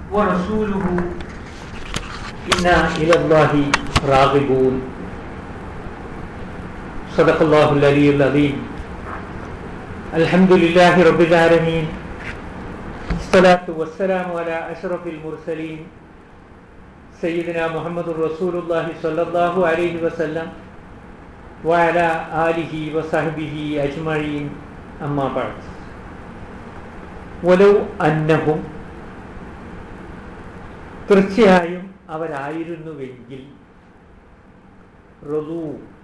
ورسوله إنا إلى الله راغبون صدق الله العلي العظيم الحمد لله رب العالمين الصلاة والسلام على أشرف المرسلين سيدنا محمد رسول الله صلى الله عليه وسلم وعلى آله وصحبه أجمعين أما بعد ولو أنهم തീർച്ചയായും അവരായിരുന്നുവെങ്കിൽ റളൂ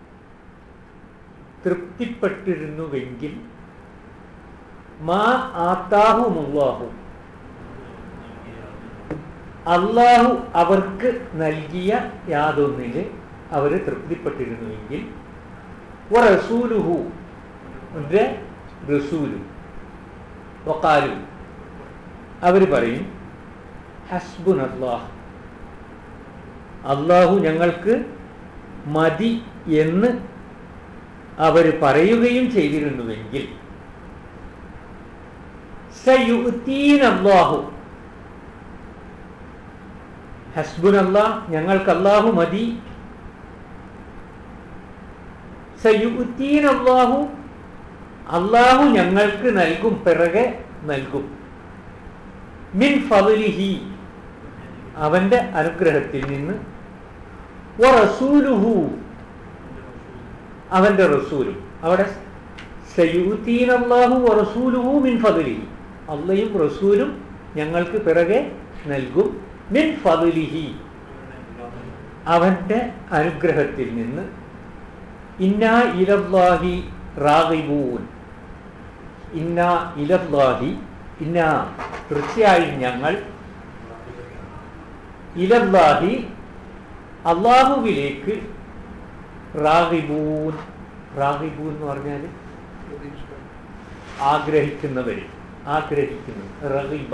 തൃപ്തിപ്പെട്ടിരുന്നുവെങ്കിൽ മാ ആതാഹുമുല്ലാഹു അല്ലാഹു അവർക്ക് നൽകിയ യാതൊന്നിൽ അവർ തൃപ്തിപ്പെട്ടിരുന്നുവെങ്കിൽ വറസൂലുഹു റസൂലു വഖാലു അവർ പറയും ഹസ്ബുനല്ലാഹ് അല്ലാഹു ഞങ്ങൾക്ക് മതി എന്ന് അവർ പറയുകയും ചെയ്തിരുന്നുവെങ്കിൽ സയുഅ്തീനല്ലാഹു ഹസ്ബുനല്ലാഹ് ഞങ്ങൾക്ക് അല്ലാഹു മതി സയുഅ്തീനല്ലാഹു അല്ലാഹു ഞങ്ങൾക്ക് നൽകും പിറകെ നൽകും മിൻ ഫളിഹി അവന്റെ അനുഗ്രഹത്തിൽ നിന്ന് വറസൂലുഹു അവന്റെ റസൂലും അവിടെ സയുഅ്തീനല്ലാഹു വറസൂലുഹു മിൻ ഫളിഹി അല്ലാഹും റസൂലും ഞങ്ങൾക്ക് പിറകെ നൽകും മിൻ ഫളിഹി അവന്റെ അനുഗ്രഹത്തിൽ നിന്ന് ഇന്നാ ഇലല്ലാഹി റാഗിബൂൻ ഇന്നാ ഇലല്ലാഹി ഇന്നാ തീർച്ചയായും ഞങ്ങൾ ഇലല്ലാഹി അല്ലാഹുവിലേക്ക് റാഗിബൂൻ റാഗിബൂൻ എന്ന് പറഞ്ഞാൽ ആഗ്രഹിക്കുന്നവർ ആഗ്രഹിക്കുന്നു റഗീബ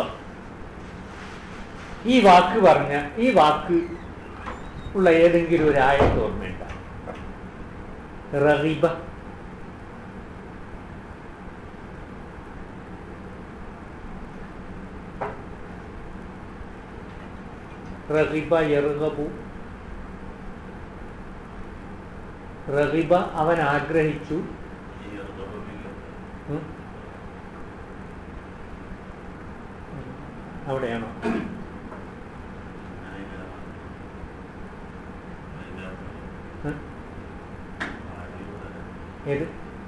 ഈ വാക്ക് പറഞ്ഞ ഈ വാക്ക് ഉള്ള ഏതെങ്കിലും ഒരു ആയത്ത് ഓർമ്മയുണ്ട റഗീബ റഗിബ യർഗബു റഗിബ അവൻ ആഗ്രഹിച്ചു അവിടെയാണോ ഏത്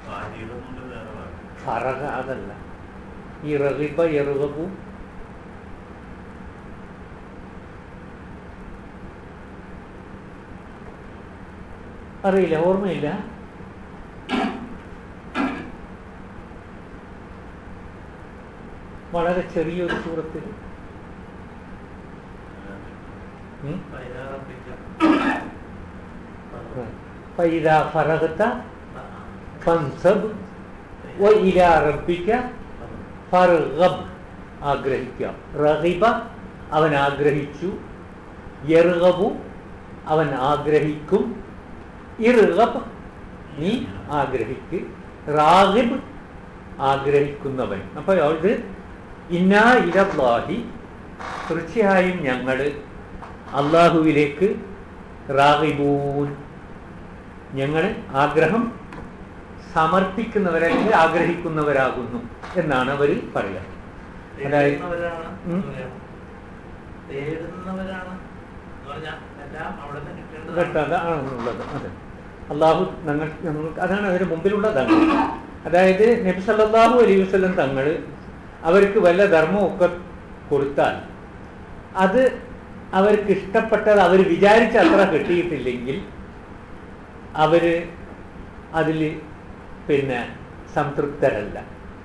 ഫറഗ അതല്ല ഈ റഗിബ യർഗബു അറിയില്ല ഓർമ്മയില്ല വളരെ ചെറിയൊരു സൂറത്തിൽ ഫൈദാ ഫറഗത ഫൻസബ് വഇലാ റബ്ബിക ഫർഗബ് ആഗ്രഹിക്കാം റഗിബ അവൻ ആഗ്രഹിച്ചു യർഗബു അവൻ ആഗ്രഹിക്കും ഇർഗബ് നീ ആഗ്രഹിക്ക് റാഗിബ് ആഗ്രഹിക്കുന്നവൻ അപ്പോൾ ഇത് ഇന്നാ ഇലല്ലാഹി തീർച്ചയായും ഞങ്ങൾ അല്ലാഹുവിലേക്ക് റാഗിബൂൻ ഞങ്ങൾ ആഗ്രഹം സമർപ്പിക്കുന്നവരല്ലെങ്കിൽ ആഗ്രഹിക്കുന്നവരാകുന്നു എന്നാണ് അവർ പറയുക. അതായത് ആണുള്ളത് അതെ അള്ളാഹു ഞങ്ങൾക്ക് അതാണ് അതിന് മുമ്പിലുള്ളതാണ്. അതായത് നബി സല്ലല്ലാഹു അലൈഹി വസല്ലം തങ്ങൾ അവർക്ക് വല്ല ധർമ്മമൊക്കെ കൊടുത്താൽ അത് അവർക്ക് ഇഷ്ടപ്പെട്ടത് അവർ വിചാരിച്ച അത്ര കിട്ടിയിട്ടില്ലെങ്കിൽ അവർ അതിൽ പിന്നെ സംതൃപ്തരല്ല,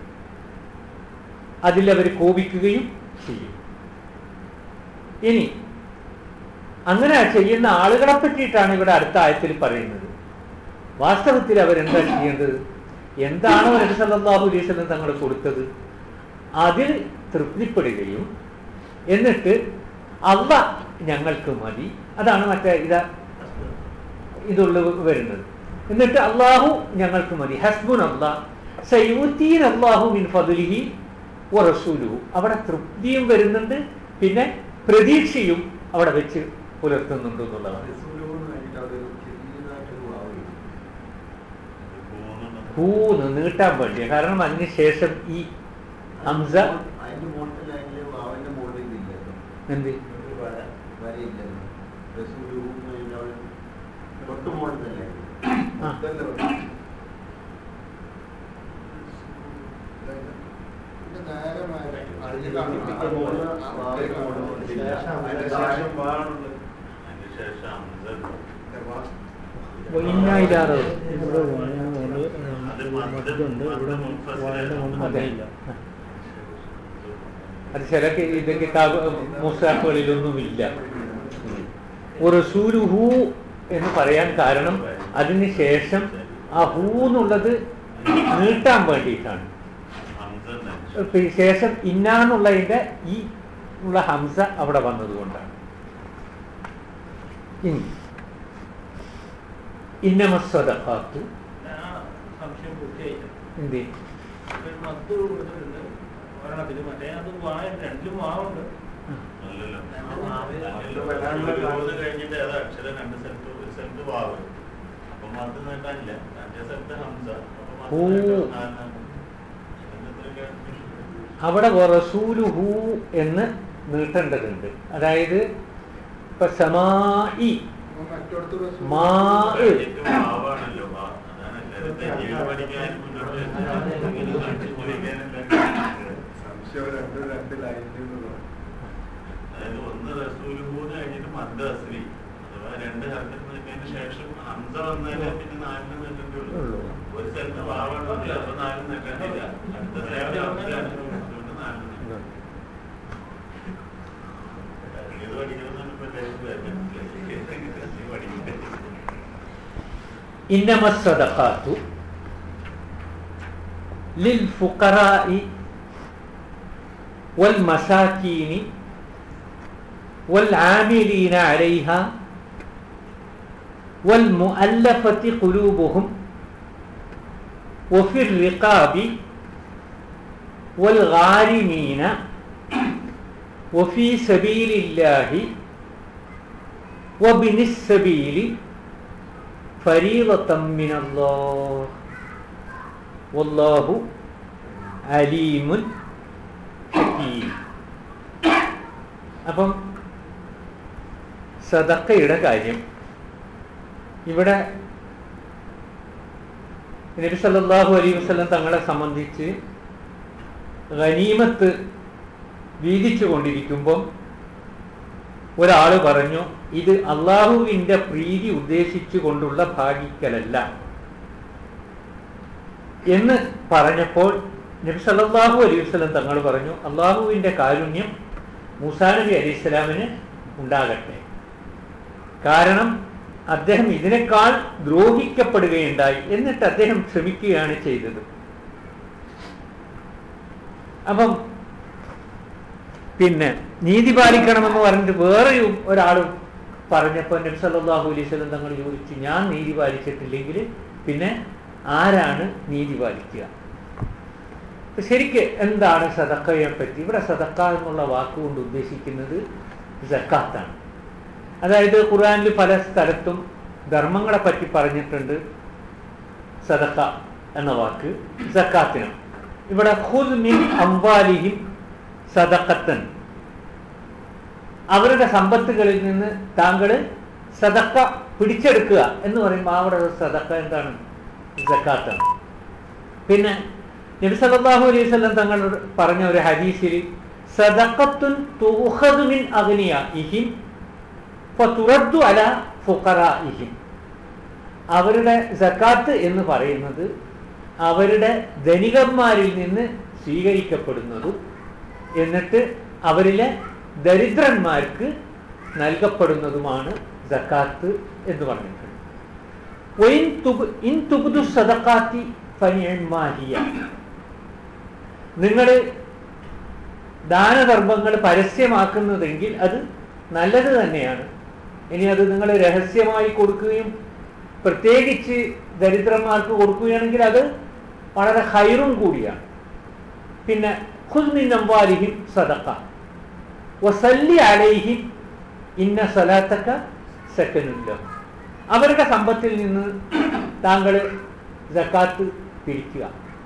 അതിലവർ കോപിക്കുകയും ചെയ്യും. ഇനി അങ്ങനെ ചെയ്യുന്ന ആളുകളെ പറ്റിയിട്ടാണ് ഇവിടെ അടുത്ത ആയത്തിൽ പറയുന്നത്. വാസ്തവത്തിൽ അവരെന്താ ചെയ്യേണ്ടത്? എന്താണോ നബി സല്ലല്ലാഹു അലൈഹി വസല്ലം തങ്ങൾ കൊടുത്തത് അതിൽ തൃപ്തിപ്പെടുകയും എന്നിട്ട് അല്ലാഹ് ഞങ്ങൾക്ക് മതി, അതാണ് മറ്റേ ഇതുള്ള വരുന്നത്. എന്നിട്ട് അല്ലാഹു ഞങ്ങൾക്ക് മതി, ഹസ്ബുനല്ലാഹ് സയുഅ്തീനല്ലാഹു മിൻ ഫദ്ലിഹി വറസൂലുഹു. അവിടെ തൃപ്തിയും വരുന്നുണ്ട്, പിന്നെ പ്രതീക്ഷയും അവിടെ വെച്ച് പുലർത്തുന്നുണ്ട് എന്നുള്ളതാണ്. ഹൂന്ന് നീട്ടാൻ വേണ്ടി, കാരണം അതിനുശേഷം ഈ ഹംസ എന്ത് അത് ചില ഇതൊക്കെ മുസാഫുകളിലൊന്നുമില്ല. റസൂലുഹു എന്ന് പറയാൻ കാരണം അതിന് ശേഷം ആ ഹൂ എന്നുള്ളത് നീട്ടാൻ വേണ്ടിയിട്ടാണ്. ശേഷം ഇന്നാന്നുള്ളതിന്റെ ഈ ഉള്ള ഹംസ അവിടെ വന്നതുകൊണ്ടാണ്. ഇനി ഇന്നമസ്വദഖാത്തു എന്ത് അവിടെ റസൂലുഹു എന്ന് നീട്ടേണ്ടതുണ്ട്. അതായത് ഇപ്പൊ സമായി മാ അതായത് ഒന്ന് റസൂലുഹൂന്ന് കഴിഞ്ഞിട്ട് മദ് അസ്ലി അഥവാ രണ്ട് ഹർക്കത്തിന് ശേഷം ഹംസ വന്നാലേ പിന്നെ നാലിന് നീട്ടേണ്ടേ ഉള്ളൂ. ഒരു സ്ഥലത്ത് വാവാണ് അപ്പൊ നാലിന് നീട്ടേണ്ടില്ല. അടുത്ത സ്ഥലത്ത് നാലിന് ഇത് പഠിക്കണമെന്നാണ് ഇപ്പൊ പഠിക്കുന്നത്. ഇന്നമസ്സദഖാത്തു ലിൽഫുഖറാഇ والمساكين والعاملين عليها والمؤلفة قلوبهم وفي الرقاب والغارمين وفي سبيل الله وابن السبيل فريضة من الله والله عليم. അപ്പം സദഖയുടെ കാര്യം ഇവിടെ നബി സല്ലല്ലാഹു അലൈഹി വസല്ലം തങ്ങളെ സംബന്ധിച്ച് ഗനീമത്ത് വീതിച്ചു കൊണ്ടിരിക്കുമ്പം ഒരാൾ പറഞ്ഞു, ഇത് അള്ളാഹുവിൻ്റെ പ്രീതി ഉദ്ദേശിച്ചു കൊണ്ടുള്ള ഭാഗിക്കലല്ല എന്ന് പറഞ്ഞപ്പോൾ നബി സല്ലല്ലാഹു അലൈഹി വസല്ലം തങ്ങൾ പറഞ്ഞു, അള്ളാഹുവിൻ്റെ കാരുണ്യം മൂസാ നബി അലൈഹി സ്വലാമിന് ഉണ്ടാകട്ടെ. കാരണം അദ്ദേഹം ഇതിനേക്കാൾ ദ്രോഹിക്കപ്പെടുകയുണ്ടായി, എന്നിട്ട് അദ്ദേഹം ക്ഷമിക്കുകയാണ് ചെയ്തത്. അപ്പം പിന്നെ നീതി പാലിക്കണമെന്ന് പറഞ്ഞിട്ട് വേറെയും ഒരാൾ പറഞ്ഞപ്പോൾ നബി സല്ലല്ലാഹു അലൈഹി വസല്ലം തങ്ങൾ ചോദിച്ചു, ഞാൻ നീതി പാലിച്ചിട്ടില്ലെങ്കിൽ പിന്നെ ആരാണ് നീതി പാലിക്കുക? ശരിക്ക് എന്താണ് സദഖയെ പറ്റി? ഇവിടെ സദഖ എന്നുള്ള വാക്കുകൊണ്ട് ഉദ്ദേശിക്കുന്നത് സക്കാത്താണ്. അതായത് ഖുർആനിൽ പല സ്ഥലത്തും ധർമ്മങ്ങളെ പറ്റി പറഞ്ഞിട്ടുണ്ട് സദഖ എന്ന വാക്ക് സക്കാത്തിനും. ഇവിടെ ഖുദ് മിൻ അംവാലിഹിം സദഖത്തൻ, അവരുടെ സമ്പത്തുകളിൽ നിന്ന് താങ്കൾ സദഖ പിടിച്ചെടുക്കുക എന്ന് പറയുമ്പോൾ അവിടെ സദഖ എന്താണ്? സക്കാത്താണ്. പിന്നെ നബി സല്ലല്ലാഹു അലൈഹി വസല്ലം തങ്ങൾ പറഞ്ഞ ഒരു ഹദീസിൽ സദഖത്തുൻ തുഖദു മിൻ അഗ്നിയാഇഹിം ഫതുറദ്ദു അലാ ഫുഖറാഇഹിം, അവരുടെ സക്കാത്ത് എന്ന് പറയുന്നത് അവരുടെ ധനികന്മാരിൽ നിന്ന് സ്വീകരിക്കപ്പെടുന്നതും എന്നിട്ട് അവരിലെ ദരിദ്രന്മാർക്ക് നൽകപ്പെടുന്നതുമാണ് സക്കാത്ത് എന്ന് പറഞ്ഞിട്ടുണ്ട്. ഇൻ തുബ്ദു സദഖാത്തി ഫനിഅ്മാ ഹിയ, നിങ്ങൾ ദാനധർമ്മങ്ങൾ പരസ്യമാക്കുന്നതെങ്കിൽ അത് നല്ലത് തന്നെയാണ്. ഇനി അത് നിങ്ങൾ രഹസ്യമായി കൊടുക്കുകയും പ്രത്യേകിച്ച് ദരിദ്രന്മാർക്ക് കൊടുക്കുകയാണെങ്കിൽ അത് വളരെ ഹൈറും കൂടിയാണ്. പിന്നെ ഖുദ് മിൻ അംവാലിഹിം സദഖ, വസല്ലി അലൈഹിം ഇന്ന സലാത്തക സക്കനുൻ ലഹും. അവരുടെ സമ്പത്തിൽ നിന്ന് താങ്കൾ സക്കാത്ത് പിരിക്കുക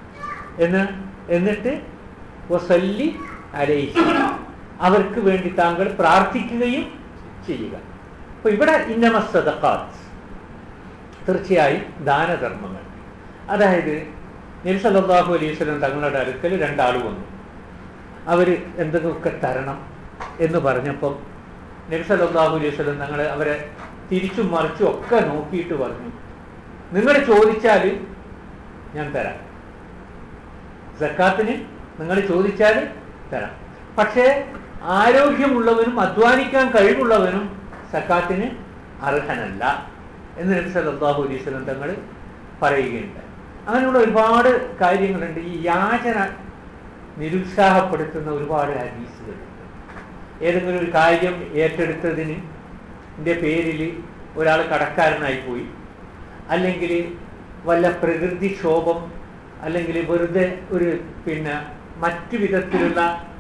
എന്നിട്ട് വസല്ലി അലൈഹിം, അവർക്ക് വേണ്ടി താങ്കൾ പ്രാർത്ഥിക്കുകയും ചെയ്യുക. അപ്പൊ ഇവിടെ ഇന്നമ സദഖാത്ത്, തീർച്ചയായും ദാനധർമ്മങ്ങൾ. അതായത് നബി സല്ലല്ലാഹു അലൈഹി വസല്ലം തങ്ങളുടെ അടുക്കൽ രണ്ടാൾ വന്നു. അവർ എന്തെങ്കിലുമൊക്കെ തരണം എന്ന് പറഞ്ഞപ്പം നബി സല്ലല്ലാഹു അലൈഹി വസല്ലം തങ്ങൾ അവരെ തിരിച്ചും മറിച്ചും ഒക്കെ നോക്കിയിട്ട് പറഞ്ഞു, നിങ്ങൾ ചോദിച്ചാൽ ഞാൻ തരാം, സക്കാത്തിന് നിങ്ങൾ ചോദിച്ചാൽ തരാം. പക്ഷേ ആരോഗ്യമുള്ളവനും അധ്വാനിക്കാൻ കഴിവുള്ളവനും സക്കാത്തിന് അർഹനല്ല എന്ന് നബി സല്ലല്ലാഹു അലൈഹി വസല്ലം തങ്ങൾ പറയുകയുണ്ട്. അങ്ങനെയുള്ള ഒരുപാട് കാര്യങ്ങളുണ്ട്. ഈ യാചന നിരുത്സാഹപ്പെടുത്തുന്ന ഒരുപാട് ഹദീസുകളുണ്ട്. ഏതെങ്കിലും ഒരു കാര്യം ഏറ്റെടുത്തതിന് പേരിൽ ഒരാൾ കടക്കാരനായിപ്പോയി, അല്ലെങ്കിൽ വല്ല പ്രകൃതിക്ഷോഭം, അല്ലെങ്കിൽ വെറുതെ ഒരു മറ്റു വിധത്തിലുള്ള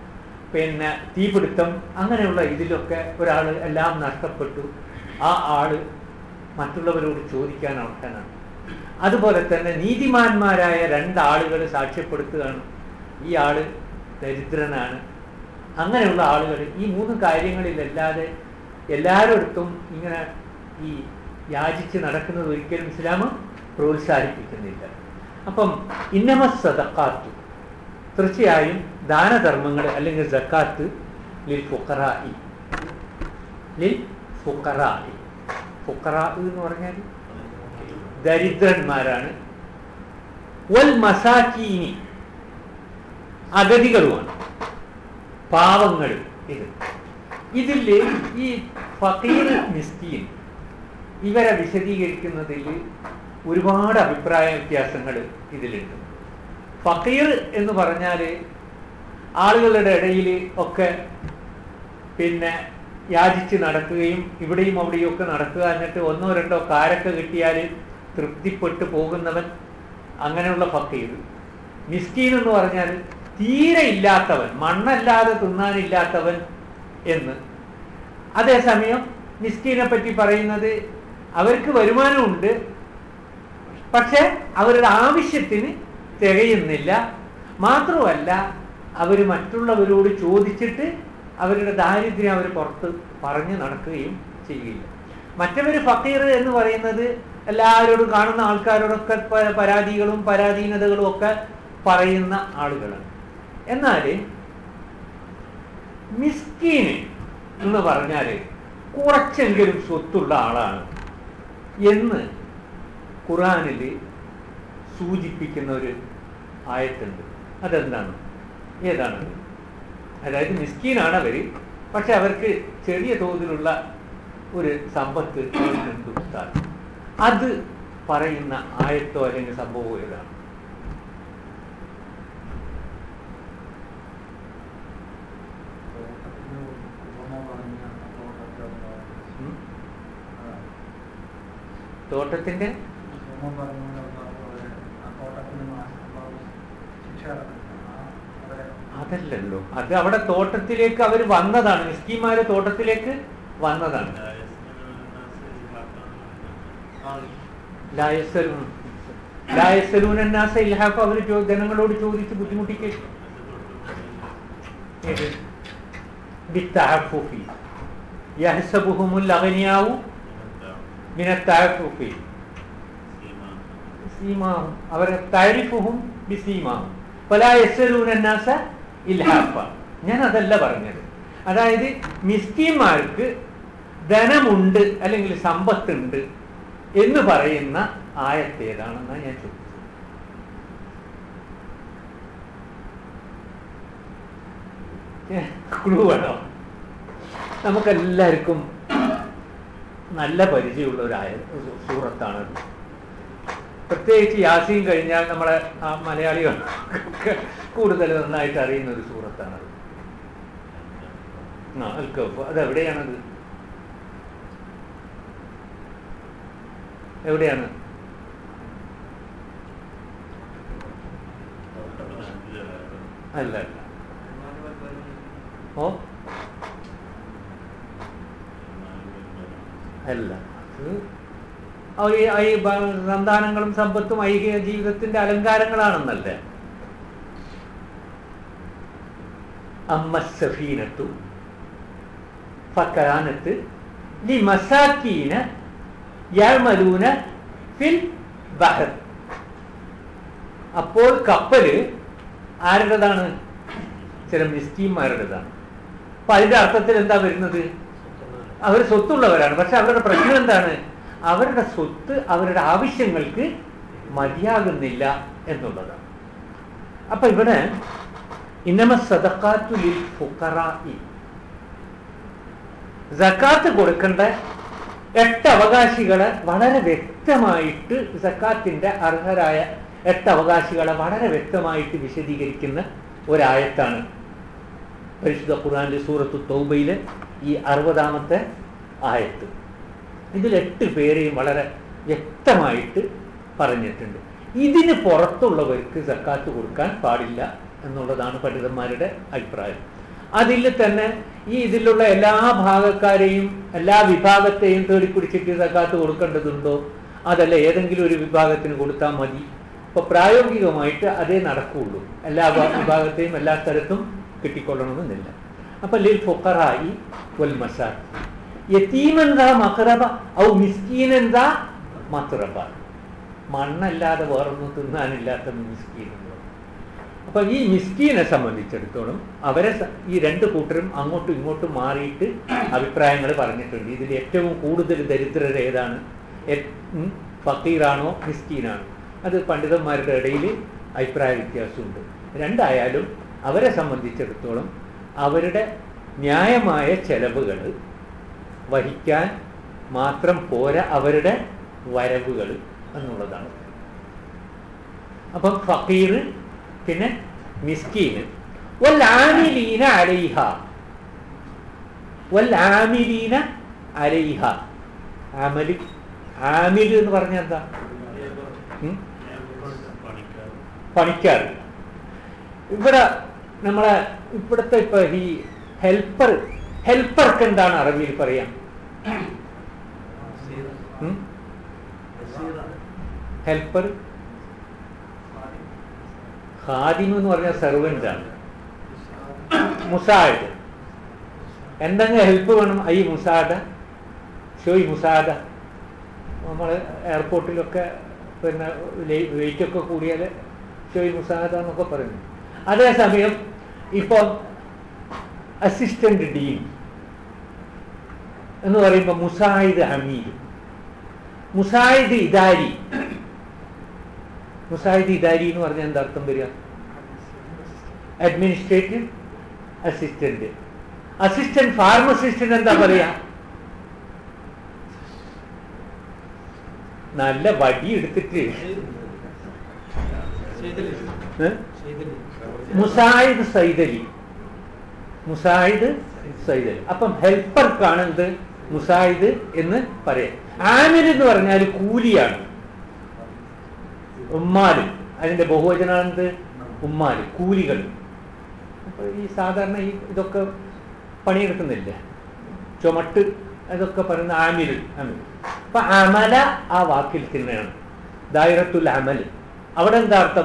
തീപിടുത്തം, അങ്ങനെയുള്ള ഇതിലൊക്കെ ഒരാൾ എല്ലാം നഷ്ടപ്പെട്ടു, ആ ആള് മറ്റുള്ളവരോട് ചോദിക്കാൻ അർഹനാണ്. അതുപോലെ തന്നെ നീതിമാന്മാരായ രണ്ടാളുകൾ സാക്ഷ്യപ്പെടുത്തുകയാണ് ഈ ആള് ദരിദ്രനാണ്. അങ്ങനെയുള്ള ആളുകൾ ഈ മൂന്ന് കാര്യങ്ങളിലല്ലാതെ എല്ലാവരുടെ ഇങ്ങനെ ഈ യാചിച്ച് നടക്കുന്നത് ഒരിക്കലും ഇസ്ലാം പ്രോത്സാഹിപ്പിക്കുന്നില്ല. അപ്പം ഇന്നമ സദഖാത്ത്, തീർച്ചയായും ദാനധർമ്മങ്ങൾ അല്ലെങ്കിൽ സക്കാത്ത് ലിൽ ഫുഖറാഇ, ലിൽ ഫുഖറാഇ, ഫുഖറാ എന്ന് പറഞ്ഞാൽ ദരിദ്രന്മാരാണ്, വൽ മസാകീനി, അഗതികളുമാണ്, പാവങ്ങൾ. ഇതിൽ ഈ ഫഖീർ മിസ്കീൻ ഇവരെ വിശദീകരിക്കുന്നതിൽ ഒരുപാട് അഭിപ്രായ വ്യത്യാസങ്ങൾ ഇതിലുണ്ട്. ഫഖീർ എന്ന് പറഞ്ഞാൽ ആളുകളുടെ ഇടയിൽ ഒക്കെ യാചിച്ച് നടക്കുകയും ഇവിടെയും അവിടെയും ഒക്കെ നടക്കുക, എന്നിട്ട് ഒന്നോ രണ്ടോ കാരൊക്കെ കിട്ടിയാൽ തൃപ്തിപ്പെട്ടു പോകുന്നവൻ, അങ്ങനെയുള്ള ഫഖീർ. മിസ്കീൻ എന്ന് പറഞ്ഞാൽ തീരെ ഇല്ലാത്തവൻ, മണ്ണല്ലാതെ തിന്നാനില്ലാത്തവൻ എന്ന്. അതേസമയം മിസ്കീനെ പറ്റി പറയുന്നത് അവർക്ക് വരുമാനമുണ്ട്, പക്ഷെ അവരുടെ ആവശ്യത്തിന് തികയുന്നില്ല. മാത്രമല്ല അവർ മറ്റുള്ളവരോട് ചോദിച്ചിട്ട് അവരുടെ ദാരിദ്ര്യം അവർ പുറത്ത് പറഞ്ഞ് നടക്കുകയും ചെയ്യുകയില്ല. മറ്റവർ ഫഖീർ എന്ന് പറയുന്നത് എല്ലാവരോടും, കാണുന്ന ആൾക്കാരോടൊക്കെ പരാതികളും പരാധീനതകളും ഒക്കെ പറയുന്ന ആളുകളാണ്. എന്നാൽ മിസ്കീന് എന്ന് പറഞ്ഞാൽ കുറച്ചെങ്കിലും സ്വത്തുള്ള ആളാണ് എന്ന് ഖുർആനിൽ സൂചിപ്പിക്കുന്ന ഒരു ആയത്തുണ്ട്. അതെന്താണ്? ഏതാണ്? അതായത് മിസ്കീനാണ് അവർ, പക്ഷെ അവർക്ക് ചെറിയ തോതിലുള്ള ഒരു സമ്പത്ത് കൊടുത്താൽ അത് പറയുന്ന ആയത്തോ അല്ലെങ്കിൽ സംഭവമോ ഏതാണ്? തോട്ടത്തിന്റെ അതല്ലല്ലോ, അത് അവിടെ തോട്ടത്തിലേക്ക് അവർ വന്നതാണ്, മിസ്കീന്മാര് തോട്ടത്തിലേക്ക് വന്നതാണ്. അവര് ജനങ്ങളോട് ചോദിച്ച് ബുദ്ധിമുട്ടിക്ക് അവരെ താരിഫുഹും ബിസീമാഹും ഫലാ യസ്അലൂന അന്നാസ ഇൽഹാഫ. ഞാൻ അതല്ല പറഞ്ഞത്. അതായത് മിസ്കീന്മാർക്ക് ധനമുണ്ട് അല്ലെങ്കിൽ സമ്പത്തുണ്ട് എന്ന് പറയുന്ന ആയത്തേതാണെന്നാണ് ഞാൻ ചോദിച്ചത്. ക്ലൂ വേണോ? നമുക്കെല്ലാവർക്കും നല്ല പരിചയമുള്ള ഒരു സൂറത്താണത്. പ്രത്യേകിച്ച് യാസീൻ കഴിഞ്ഞാൽ നമ്മളെ മലയാളികൾക്ക് കൂടുതൽ നന്നായിട്ട് അറിയുന്ന ഒരു സൂറത്താണത്. അൽ കഹ്ഫ്. അതെവിടെയാണത്? എവിടെയാണ്? അല്ല. ഓ അല്ല. ഈ സന്താനങ്ങളും സമ്പത്തും ഐഹിക ജീവിതത്തിന്റെ അലങ്കാരങ്ങളാണെന്നല്ലേ. അമ്മസ്സഫീനത്തു ഫകാനത്ത് ലിമസാകീന യഅമലൂന ഫിൽ ബഹർ. അപ്പോൾ കപ്പല് ആരുടേതാണ്? ചില മിസ്കീന്മാരുടേതാണ്. അപ്പൊ അതിന്റെ അർത്ഥത്തിൽ എന്താ വരുന്നത്? അവർ സ്വത്തുള്ളവരാണ്. പക്ഷെ അവരുടെ പ്രശ്നം എന്താണ്? അവരുടെ സ്വത്ത് അവരുടെ ആവശ്യങ്ങൾക്ക് മതിയാകുന്നില്ല എന്നുള്ളതാണ്. അപ്പൊ ഇവിടെ ഇന്നമ സദഖാത്തു ലിൽ ഫുഖറാഇ, സക്കാത്ത് കൊടുക്കേണ്ട 8 അവകാശികളെ വളരെ വ്യക്തമായിട്ട്, സക്കാത്തിന്റെ അർഹരായ 8 അവകാശികളെ വളരെ വ്യക്തമായിട്ട് വിശദീകരിക്കുന്ന ഒരായത്താണ് പരിശുദ്ധ ഖുർആനിലെ സൂറത്തു തൗബയിലെ ഈ 60-ാമത്തെ ആയത്ത്. ഇതിൽ 8 പേരെയും വളരെ വ്യക്തമായിട്ട് പറഞ്ഞിട്ടുണ്ട്. ഇതിന് പുറത്തുള്ളവർക്ക് സക്കാത്ത് കൊടുക്കാൻ പാടില്ല എന്നുള്ളതാണ് പണ്ഡിതന്മാരുടെ അഭിപ്രായം. അതിൽ തന്നെ ഇതിലുള്ള എല്ലാ ഭാഗക്കാരെയും എല്ലാ വിഭാഗത്തെയും തേടിപ്പിടിച്ചിട്ട് സക്കാത്ത് കൊടുക്കേണ്ടതുണ്ടോ? അതല്ല ഏതെങ്കിലും ഒരു വിഭാഗത്തിന് കൊടുത്താൽ മതി? ഇപ്പൊ പ്രായോഗികമായിട്ട് അതേ നടക്കുകയുള്ളൂ. എല്ലാ വിഭാഗത്തെയും എല്ലാ സ്ഥലത്തും കിട്ടിക്കൊള്ളണമെന്നില്ല. അപ്പൊ ലിൽ ഫുഖറാഇ വൽ മസാകിൻ, യതീമൻ ദാ മഖറബ ഔ മിസ്കീനൻ ദാ മത്റബ. മണ്ണല്ലാതെ വേറൊന്നും തിന്നാനില്ലാത്ത മിസ്കീൻ. അപ്പൊ ഈ മിസ്കീനെ സംബന്ധിച്ചിടത്തോളം അവരെ ഈ 2 കൂട്ടരും അങ്ങോട്ടും ഇങ്ങോട്ടും മാറിയിട്ട് അഭിപ്രായങ്ങൾ പറഞ്ഞിട്ടുണ്ട്. ഇതിൽ ഏറ്റവും കൂടുതൽ ദരിദ്രർ ഏതാണ്? ഫക്കീറാണോ മിസ്കീനാണോ? അത് പണ്ഡിതന്മാരുടെ ഇടയിൽ അഭിപ്രായ വ്യത്യാസമുണ്ട്. രണ്ടായാലും അവരെ സംബന്ധിച്ചിടത്തോളം അവരുടെ ന്യായമായ ചെലവുകൾ വഹിക്കാൻ മാത്രം പോരാ അവരുടെ വരവുകൾ എന്നുള്ളതാണ്. അപ്പം ഫക്കീർ, പിന്നെ മിസ്കീന്. വൽആമിലീന അലൈഹ, വൽആമിലീന അലൈഹ. ആമിൽ എന്ന് പറഞ്ഞാൽ എന്താ? പണിക്കാർ. ഇവിടെ നമ്മളെ ഇവിടുത്തെ ഇപ്പൊ ഈ ഹെൽപ്പർക്ക് എന്താണ് അറബിയിൽ പറയാം? ഹെൽപ്പർ, ഖാദിം എന്ന് പറഞ്ഞാൽ സെർവൻ്റ് ആണ്. മുസാദ്, എന്തെങ്കിലും ഹെൽപ്പ് വേണം, ഐ മുസാദ, ഷോയ് മുസാദ. നമ്മൾ എയർപോർട്ടിലൊക്കെ പിന്നെ വെയിറ്റൊക്കെ കൂടിയാൽ ഷോയ് മുസാദ എന്നൊക്കെ പറയുന്നു. അതേസമയം ഇപ്പം അസിസ്റ്റന്റ് ഡീൻ എന്ന് പറയുമ്പോൾ മുസായിദ് അമീർ, മുസായിദ് ഇദാരി. മുസായിദ് ഇദാരി എന്ന് പറഞ്ഞാൽ എന്താ അർത്ഥം വരിക? Administrative assistant. അസിസ്റ്റന്റ് ഫാർമസിസ്റ്റിന് എന്താ പറയാ? നല്ല വടി എടുത്തിട്ട് മുസായിദ് സൈദലി, മുസായിദ് സൈദലി. അപ്പം ഹെൽപ്പർക്കാണ് ഇത് മുസായിദ് എന്ന് പറയാം. ആമിൽ എന്ന് പറഞ്ഞാൽ കൂലിയാണ്. ഉമ്മാല്, അതിന്റെ ബഹുവചനാണെന്ത്? ഉമ്മാല്, കൂലികൾ. അപ്പൊ ഈ സാധാരണ ഈ ഇതൊക്കെ പണിയെടുക്കുന്നില്ല, ചുമട്ട് അതൊക്കെ പറയുന്ന ആമിൽ. അപ്പൊ അമല ആ വാക്കിൽ തന്നെയാണ്, ദായിറത്തുൽ അമൽ. അവിടെ എന്താ അർത്ഥം?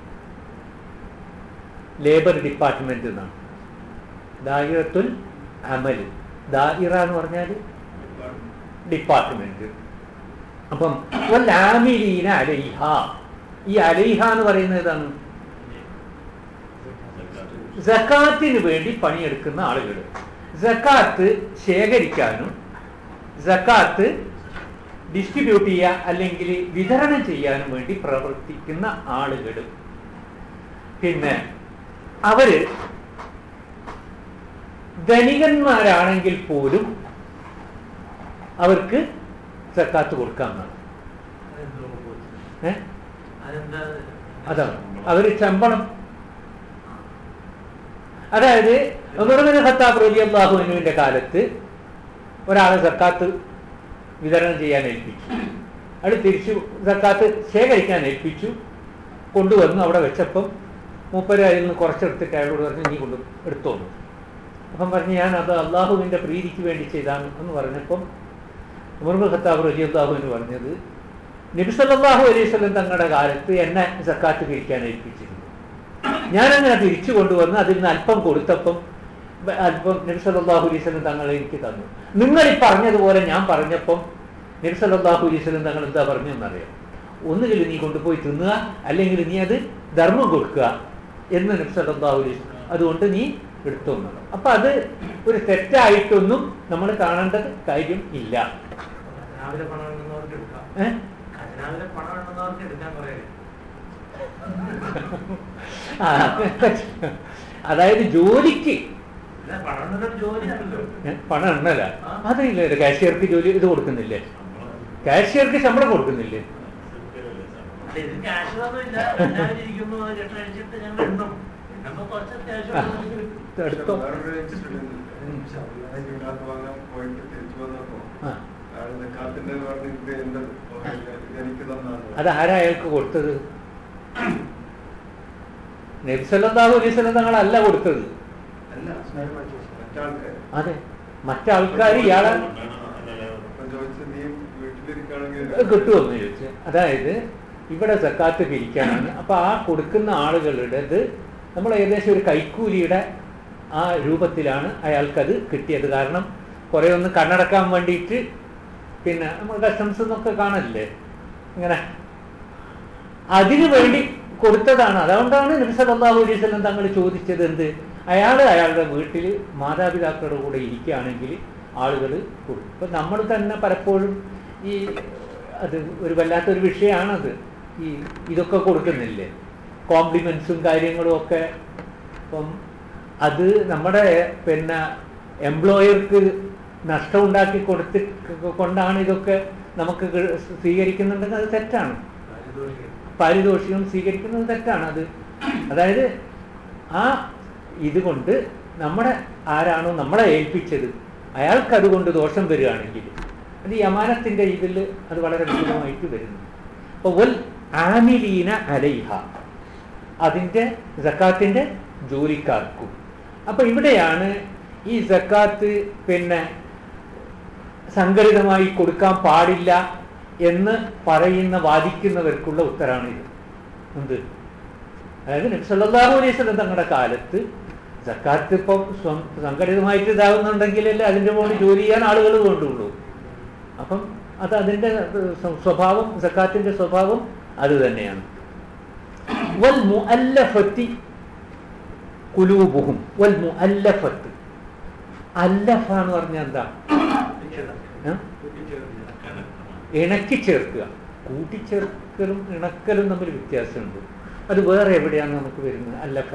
ലേബർ ഡിപ്പാർട്ട്മെന്റ് എന്നാണ്. ദായിറത്തുൽ അമൽ, ദായിറ എന്ന് പറഞ്ഞാൽ ഡിപ്പാർട്ട്മെന്റ്. അപ്പം വൽആമിലീന അലൈഹ, ഈ അലൈഹ എന്ന് പറയുന്നത് ഏതാണ്? സക്കാത്തിന് വേണ്ടി പണിയെടുക്കുന്ന ആളുകൾ, സക്കാത്ത് ശേഖരിക്കാനും സക്കാത്ത് ഡിസ്ട്രിബ്യൂട്ട് ചെയ്യുക അല്ലെങ്കിൽ വിതരണം ചെയ്യാനും വേണ്ടി പ്രവർത്തിക്കുന്ന ആളുകൾ. പിന്നെ അവര് ധനികന്മാരാണെങ്കിൽ പോലും അവർക്ക് സക്കാത്ത് കൊടുക്കാമെന്നാണ്. അതാണ് അവര് ശമ്പളം. അതായത് ഉമർ ഇബ്നു ഖത്താബ് റളിയല്ലാഹു അൻഹുവിന്റെ കാലത്ത് ഒരാളെ സക്കാത്ത് വിതരണം ചെയ്യാൻ ഏൽപ്പിച്ചു. അത് തിരിച്ചു സക്കാത്ത് ശേഖരിക്കാൻ ഏൽപ്പിച്ചു. കൊണ്ടുവന്നു അവിടെ വെച്ചപ്പം മൂപ്പര് അതിൽ നിന്ന് കുറച്ചെടുത്തിട്ട് അയാളോട് പറഞ്ഞു, നീ കൊണ്ട് എടുത്തോന്നു. അപ്പം പറഞ്ഞു, ഞാൻ അത് അള്ളാഹുവിൻ്റെ പ്രീതിക്ക് വേണ്ടി ചെയ്താണ് എന്ന് പറഞ്ഞപ്പം ഉമർ ഇബ്നു ഖത്താബ് റളിയല്ലാഹു അൻഹു പറഞ്ഞത്, നബി സല്ലല്ലാഹു അലൈഹി വസല്ലം തങ്ങളുടെ കാലത്ത് എന്നെ സക്കാത്ത് പിരിക്കാൻ ഏൽപ്പിച്ചിരുന്നു. ഞാനങ്ങനെ തിരിച്ചു കൊണ്ടുവന്ന് അതിൽ നിന്ന് അല്പം കൊടുത്തപ്പം അല്പം നബി സല്ലല്ലാഹു അലൈഹി വസല്ലം തങ്ങൾ എനിക്ക് തന്നു. നിങ്ങൾ ഈ പറഞ്ഞതുപോലെ ഞാൻ പറഞ്ഞപ്പം നബി സല്ലല്ലാഹു അലൈഹി വസല്ലം തങ്ങൾ എന്താ പറഞ്ഞെന്നറിയാം? ഒന്നുകിൽ നീ കൊണ്ടുപോയി തിന്നുക, അല്ലെങ്കിൽ നീ അത് ധർമ്മം കൊടുക്കുക എന്ന് നബി സല്ലല്ലാഹു അലൈഹി വസല്ലം. അതുകൊണ്ട് നീ എടുത്തു വന്നത്. അപ്പൊ അത് ഒരു തെറ്റായിട്ടൊന്നും നമ്മൾ കാണേണ്ട കാര്യം ഇല്ല. അതായത് ജോലിക്ക് പണം എണ്ണല, അതില്ല. കാഷ്യർക്ക് ജോലി ഇത് കൊടുക്കുന്നില്ലേ? കാഷ്യർക്ക് ശമ്പളം കൊടുക്കുന്നില്ലേ? എടുത്തോ. അത് ആരാ അയാൾക്ക് കൊടുത്തത്? നബി സല്ലല്ലാഹു അലൈഹി വസല്ലം തങ്ങളല്ല കൊടുത്തത്. അതെ, മറ്റാൾക്കാർ ഇയാളെ കിട്ടുമെന്ന് ചോദിച്ചു. അതായത് ഇവിടെ സക്കാത്ത് പിരിക്കാനാണ്. അപ്പൊ ആ കൊടുക്കുന്ന ആളുകളുടേത് നമ്മൾ ഏകദേശം ഒരു കൈക്കൂലിയുടെ ആ രൂപത്തിലാണ് അയാൾക്കത് കിട്ടിയത്. കാരണം കുറെ ഒന്ന് കണ്ണടക്കാൻ വേണ്ടിയിട്ട് പിന്നെ നമ്മൾ കസ്റ്റംസ് എന്നൊക്കെ കാണല്ലേ, ഇങ്ങനെ അതിനു വേണ്ടി കൊടുത്തതാണ്. അതുകൊണ്ടാണ് നബി സല്ലല്ലാഹു അലൈഹി വസല്ലം തങ്ങൾ ചോദിച്ചത് എന്ത്? അയാളുടെ വീട്ടിൽ മാതാപിതാക്കളുടെ കൂടെ ഇരിക്കുകയാണെങ്കിൽ ആളുകൾ കൊടുക്കും. ഇപ്പം നമ്മൾ തന്നെ പലപ്പോഴും ഈ അത് ഒരു വല്ലാത്തൊരു വിഷയമാണത്. ഈ ഇതൊക്കെ കൊടുക്കുന്നില്ലേ, കോംപ്ലിമെന്റ്സും കാര്യങ്ങളും ഒക്കെ. അപ്പം അത് നമ്മുടെ പിന്നെ എംപ്ലോയർക്ക് നഷ്ടം ഉണ്ടാക്കി കൊണ്ടാണ് ഇതൊക്കെ നമുക്ക് സ്വീകരിക്കുന്നുണ്ടെങ്കിൽ അത് തെറ്റാണ്. പാരിതോഷികം സ്വീകരിക്കുന്നത് തെറ്റാണ്. അതായത് ആ ഇതുകൊണ്ട് നമ്മുടെ ആരാണോ നമ്മളെ ഏൽപ്പിച്ചത് അയാൾക്ക് അതുകൊണ്ട് ദോഷം വരികയാണെങ്കിൽ അത് ഈ അമാനത്തിന്റെ ഇതിൽ അത് വളരെ വിശദമായിട്ട് വരുന്നു. അപ്പൊ വൽ ആമിലീന അലൈഹ, അതിന്റെ സക്കാത്തിന്റെ ജോലിക്കാർക്കും. അപ്പൊ ഇവിടെയാണ് ഈ സക്കാത്ത് പിന്നെ സംഘടിതമായി കൊടുക്കാൻ പാടില്ല എന്ന് വാദിക്കുന്നവർക്കുള്ള ഉത്തരാണിത്. എന്ത്? അതായത് നബി സല്ലല്ലാഹു അലൈഹി വസല്ലം തങ്ങളുടെ കാലത്ത് സക്കാത്ത് ഇപ്പം സംഘടിതമായിട്ട് ഇതാകുന്നുണ്ടെങ്കിലല്ലേ അതിൻ്റെ മുകളിൽ ജോലി ചെയ്യാൻ ആളുകൾ വേണ്ടുള്ളൂ. അപ്പം അത് അതിൻ്റെ സ്വഭാവം, സക്കാത്തിന്റെ സ്വഭാവം അത് തന്നെയാണ്. വൽ മുഅല്ലഫത്തി ഖുലൂബുഹും. വൽ മുഅല്ലഫത്ത്, അല്ലഫ എന്ന് പറഞ്ഞാൽ എന്താ? ഇണക്കി ചേർക്കുക. കൂട്ടിച്ചേർക്കലും ഇണക്കലും തമ്മിൽ വ്യത്യാസമുണ്ട്. അത് വേറെ എവിടെയാണ് നമുക്ക് വരുന്നത്? അല്ലഫ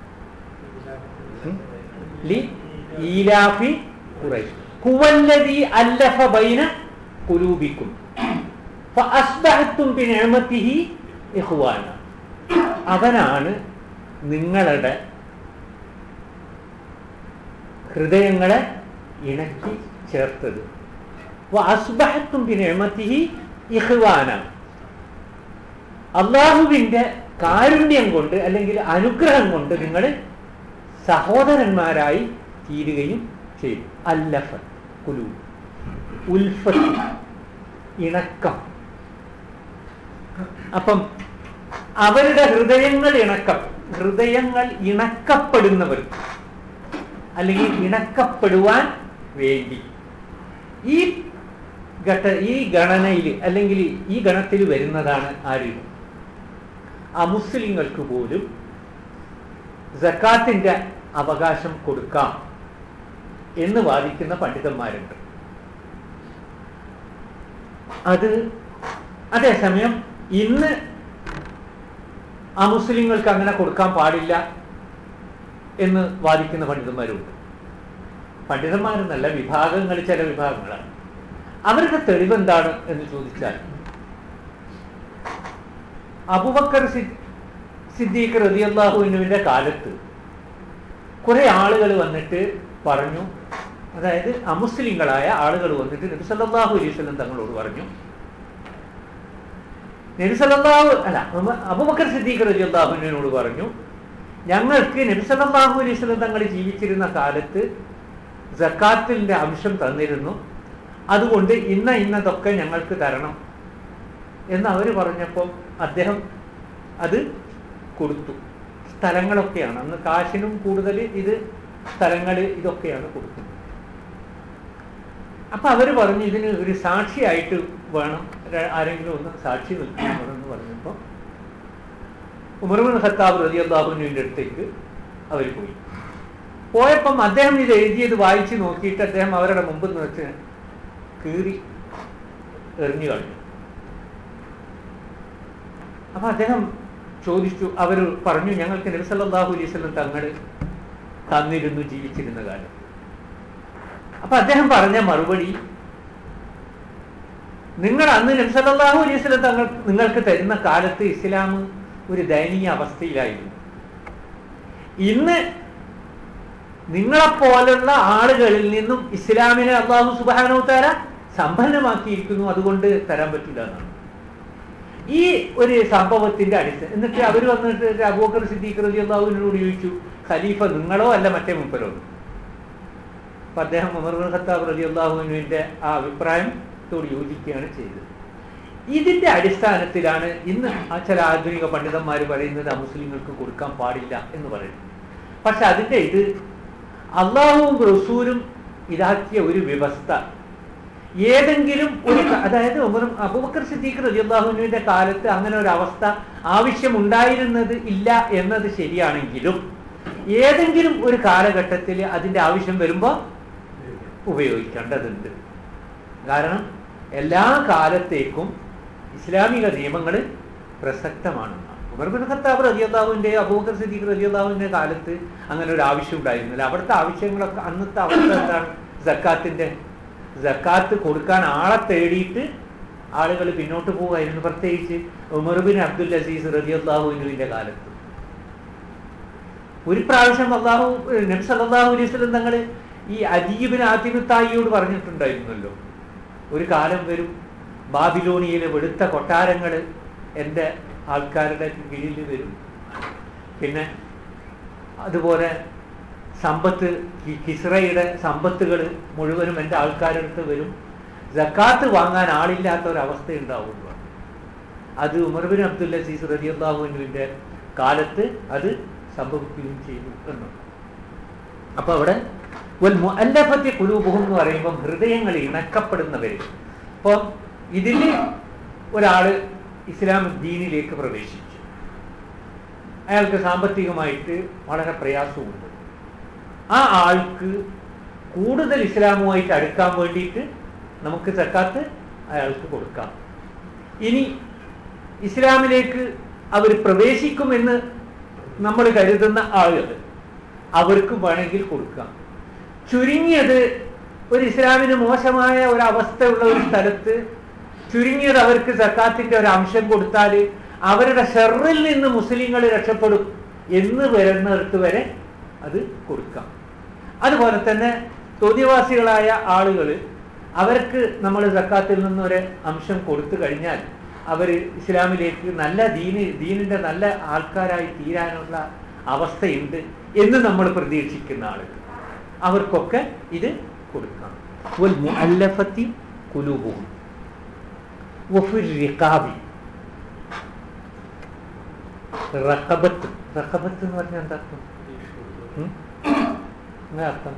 ലി ഈലാഫി ഖുറൈശ് ഹുവല്ലദീ അല്ലഫ ബൈന ഖുലൂബിക്കും ഫഅസ്ബഹതും ബിനിഅമതിഹി ഇഖ്വാന. അവനാണ് നിങ്ങളുടെ ഹൃദയങ്ങളെ ഇണക്കി ചേർത്തത്. വഅസ്ബഹതും ബിനിഅമതിഹി ഇഖ്വാന. അല്ലാഹുവിന്റെ കാരുണ്യം കൊണ്ട് അല്ലെങ്കിൽ അനുഗ്രഹം കൊണ്ട് നിങ്ങൾ സഹോദരന്മാരായി തീരുകയും ചെയ്തു. അല്ലഫ ഖുലൂബ്, ഉൽഫത്ത് ഇണക്കം. അപ്പം അവരുടെ ഹൃദയങ്ങൾ ഇണക്കപ്പെടുന്നവർ അല്ലെങ്കിൽ ഇണക്കപ്പെടുവാൻ വേണ്ടി ഈ ഗണനയിൽ അല്ലെങ്കിൽ ഈ ഗണത്തിൽ വരുന്നതാണ് ആര്? അമുസ്ലിങ്ങൾക്ക് പോലും സക്കാത്തിന്റെ അവകാശം കൊടുക്കാം എന്ന് വാദിക്കുന്ന പണ്ഡിതന്മാരുണ്ട്. അതേസമയം ഇന്ന് അമുസ്ലിങ്ങൾക്ക് അങ്ങനെ കൊടുക്കാൻ പാടില്ല എന്ന് വാദിക്കുന്ന പണ്ഡിതന്മാരുണ്ട്. പണ്ഡിതന്മാരെന്നല്ല, വിഭാഗങ്ങൾ, ചില വിഭാഗങ്ങളാണ്. അവരുടെ തെളിവ് എന്താണ് എന്ന് ചോദിച്ചാൽ, അബൂബക്കർ സിദ്ദീഖ് റളിയല്ലാഹു അൻഹുവിന്റെ കാലത്ത് കുറെ ആളുകൾ വന്നിട്ട് പറഞ്ഞു, അതായത് അമുസ്ലിങ്ങളായ ആളുകൾ വന്നിട്ട് നബി സല്ലല്ലാഹു അലൈഹി വസല്ലം തങ്ങളോട് പറഞ്ഞു, അബൂബക്കർ സിദ്ദീഖ് റളിയല്ലാഹു അൻഹുവിനോട് പറഞ്ഞു, ഞങ്ങൾക്ക് നബി സല്ലല്ലാഹു അലൈഹി വസല്ലം തങ്ങൾ ജീവിച്ചിരുന്ന കാലത്ത് സക്കാത്തിന്റെ അംശം തന്നിരുന്നു. അതുകൊണ്ട് ഇന്നതൊക്കെ ഞങ്ങൾക്ക് തരണം എന്ന് അവർ പറഞ്ഞപ്പോൾ അദ്ദേഹം അത് കൊടുത്തു. സ്ഥലങ്ങളൊക്കെയാണ് അന്ന് കാശിനും കൂടുതൽ ഇത് സ്ഥലങ്ങൾ ഇതൊക്കെയാണ് കൊടുക്കുന്നത്. അപ്പൊ അവര് പറഞ്ഞു ഇതിന് ഒരു സാക്ഷിയായിട്ട് വേണം, ആരെങ്കിലും ഒന്ന് സാക്ഷി നിൽക്കണമെന്ന് പറഞ്ഞപ്പോൾ ഉമർ ഇബ്നു ഖത്താബ് റളിയല്ലാഹു അൻഹുവിന്റെ അടുത്തേക്ക് അവർ പോയപ്പം അദ്ദേഹം ഇത് എഴുതിയത് വായിച്ച് നോക്കിയിട്ട് അദ്ദേഹം അവരുടെ മുമ്പിൽ നിന്ന് വെച്ച് കീറി എറിഞ്ഞു കളഞ്ഞു. അപ്പൊ അദ്ദേഹം ചോദിച്ചു, അവർ പറഞ്ഞു ഞങ്ങൾക്ക് നബി സല്ലല്ലാഹു അലൈഹി വസല്ലം തങ്ങൾ തന്നിരുന്നു ജീവിച്ചിരുന്ന കാലം. അപ്പൊ അദ്ദേഹം പറഞ്ഞ മറുപടി, നിങ്ങൾ അന്ന് നബി സല്ലല്ലാഹു അലൈഹി വസല്ലം തങ്ങൾ നിങ്ങൾക്ക് തരുന്ന കാലത്ത് ഇസ്ലാം ഒരു ദയനീയ അവസ്ഥയിലായിരുന്നു. ഇന്ന് നിങ്ങളെപ്പോലുള്ള ആളുകളിൽ നിന്നും ഇസ്ലാമിനെ അല്ലാഹു സുബ്ഹാനഹു വ തആല സമ്പന്നമാക്കിയിരിക്കുന്നു, അതുകൊണ്ട് തരാൻ പറ്റില്ല എന്നാണ് ഈ ഒരു സംഭവത്തിന്റെ അടിസ്ഥാനം. എന്നിട്ട് അവർ വന്നിട്ട് അബൂബക്കർ സിദ്ദീഖ് റളിയല്ലാഹു അൻഹുവിനോട് ചോദിച്ചു, ഖലീഫ നിങ്ങളോ അല്ല മറ്റേ മൂപ്പരോ? അപ്പൊ അദ്ദേഹം ഉമർ ഇബ്നു ഖത്താബ് റളിയല്ലാഹു അൻഹുവിന്റെ ആ അഭിപ്രായത്തോട് യോജിക്കുകയാണ് ചെയ്തത്. ഇതിന്റെ അടിസ്ഥാനത്തിലാണ് ഇന്ന് ചില ആധുനിക പണ്ഡിതന്മാർ പറയുന്നത് മുസ്ലിങ്ങൾക്ക് കൊടുക്കാൻ പാടില്ല എന്ന് പറയുന്നത്. പക്ഷെ അതിന്റെ ഇത് അള്ളാഹുവും റസൂലും ഇതാക്കിയ ഒരു വ്യവസ്ഥ ഏതെങ്കിലും ഒരു, അതായത് അബൂബക്കർ സിദ്ദീഖ് റളിയല്ലാഹു അൻഹുവിന്റെ കാലത്ത് അങ്ങനെ ഒരു അവസ്ഥ ആവശ്യമുണ്ടായിരുന്നത് ഇല്ല എന്നത് ശരിയാണെങ്കിലും ഏതെങ്കിലും ഒരു കാലഘട്ടത്തിൽ അതിന്റെ ആവശ്യം വരുമ്പോൾ ഉപയോഗിക്കേണ്ടതുണ്ട്. കാരണം എല്ലാ കാലത്തേക്കും ഇസ്ലാമിക നിയമങ്ങൾ പ്രസക്തമാണ്. ഉമർ ഇബ്നു ഖത്താബ് റളിയല്ലാഹുവിന്റെ അബൂബക്കർ സിദ്ദീഖ് റളിയല്ലാഹുവിന്റെ കാലത്ത് അങ്ങനെ ഒരു ആവശ്യം ഉണ്ടായിരുന്നില്ല. അവിടുത്തെ ആവശ്യങ്ങളൊക്കെ അന്നത്തെ അവസ്ഥ എന്താണ്? സക്കാത്ത് കൊടുക്കാൻ ആളെ തേടിയിട്ട് ആളുകൾ പിന്നോട്ട് പോവുമായിരുന്നു. പ്രത്യേകിച്ച് ഉമർ ബിൻ അബ്ദുൽ അസീസ് റളിയല്ലാഹു അൻഹുവിന്റെ കാലത്ത് ഒരു പ്രാവശ്യം നബി സല്ലല്ലാഹു അലൈഹി വസല്ലം തങ്ങൾ ഈ അദീ ഇബ്നു ആതിം തായിയോട് പറഞ്ഞിട്ടുണ്ടായിരുന്നല്ലോ, ഒരു കാലം വരും ബാബിലോണിയയിലെ വെളുത്ത കൊട്ടാരങ്ങൾ എൻ്റെ ആൾക്കാരുടെ കീഴിൽ വരും, പിന്നെ അതുപോലെ സമ്പത്ത് കിസ്റയുടെ സമ്പത്തുകൾ മുഴുവനും എൻ്റെ ആൾക്കാരുടെ അടുത്ത് വരും, സക്കാത്ത് വാങ്ങാൻ ആളില്ലാത്ത ഒരവസ്ഥ ഉണ്ടാവുള്ളൂ. അത് ഉമർ ബിൻ അബ്ദുൽ അസീസ് റളിയല്ലാഹു അൻഹുവിന്റെ കാലത്ത് അത് സംഭവിക്കുകയും ചെയ്തു എന്നാണ്. അപ്പൊ അവിടെ വൽ മുഅല്ലഫത്തി ഖുലൂബുഹും എന്ന് പറയുമ്പോൾ ഹൃദയങ്ങൾ ഇണക്കപ്പെടുന്നവര്. അപ്പം ഇതിൽ ഒരാള് ഇസ്ലാം ദീനിലേക്ക് പ്രവേശിച്ചു, അയാൾക്ക് സാമ്പത്തികമായിട്ട് വളരെ പ്രയാസമുണ്ട്. ആ ആൾക്ക് കൂടുതൽ ഇസ്ലാമുമായിട്ട് അടുക്കാൻ വേണ്ടിയിട്ട് നമുക്ക് സക്കാത്ത് അയാൾക്ക് കൊടുക്കാം. ഇനി ഇസ്ലാമിലേക്ക് അവർ പ്രവേശിക്കുമെന്ന് നമ്മൾ കരുതുന്ന ആളുകൾ അവർക്ക് വേണമെങ്കിൽ കൊടുക്കാം. ചുരുങ്ങിയത് ഒരു ഇസ്ലാമിന് മോശമായ ഒരു അവസ്ഥയുള്ള ഒരു സ്ഥലത്ത് ചുരുങ്ങിയത് അവർക്ക് സക്കാത്തിന്റെ ഒരു അംശം കൊടുത്താൽ അവരുടെ ഷർറിൽ നിന്ന് മുസ്ലിങ്ങൾ രക്ഷപ്പെടും എന്ന് വരുന്നിടത്ത് വരെ അത് കൊടുക്കാം. അതുപോലെ തന്നെ തോന്നിവാസികളായ ആളുകൾ അവർക്ക് നമ്മൾ സക്കാത്തിൽ നിന്നൊരു അംശം കൊടുത്തു കഴിഞ്ഞാൽ അവർ ഇസ്ലാമിലേക്ക് നല്ല ദീനിന്റെ നല്ല ആൾക്കാരായി തീരാനുള്ള അവസ്ഥയുണ്ട് എന്ന് നമ്മൾ പ്രതീക്ഷിക്കുന്ന ആളുകൾ അവർക്കൊക്കെ ഇത് കൊടുക്കാം. വൽ മുഅല്ലഫത്തി ഖുലൂബുഹും വഫിർ റിഖാബി. റഖബത്ത് എന്ന് പറഞ്ഞാൽ എന്താ അർത്ഥം? അർത്ഥം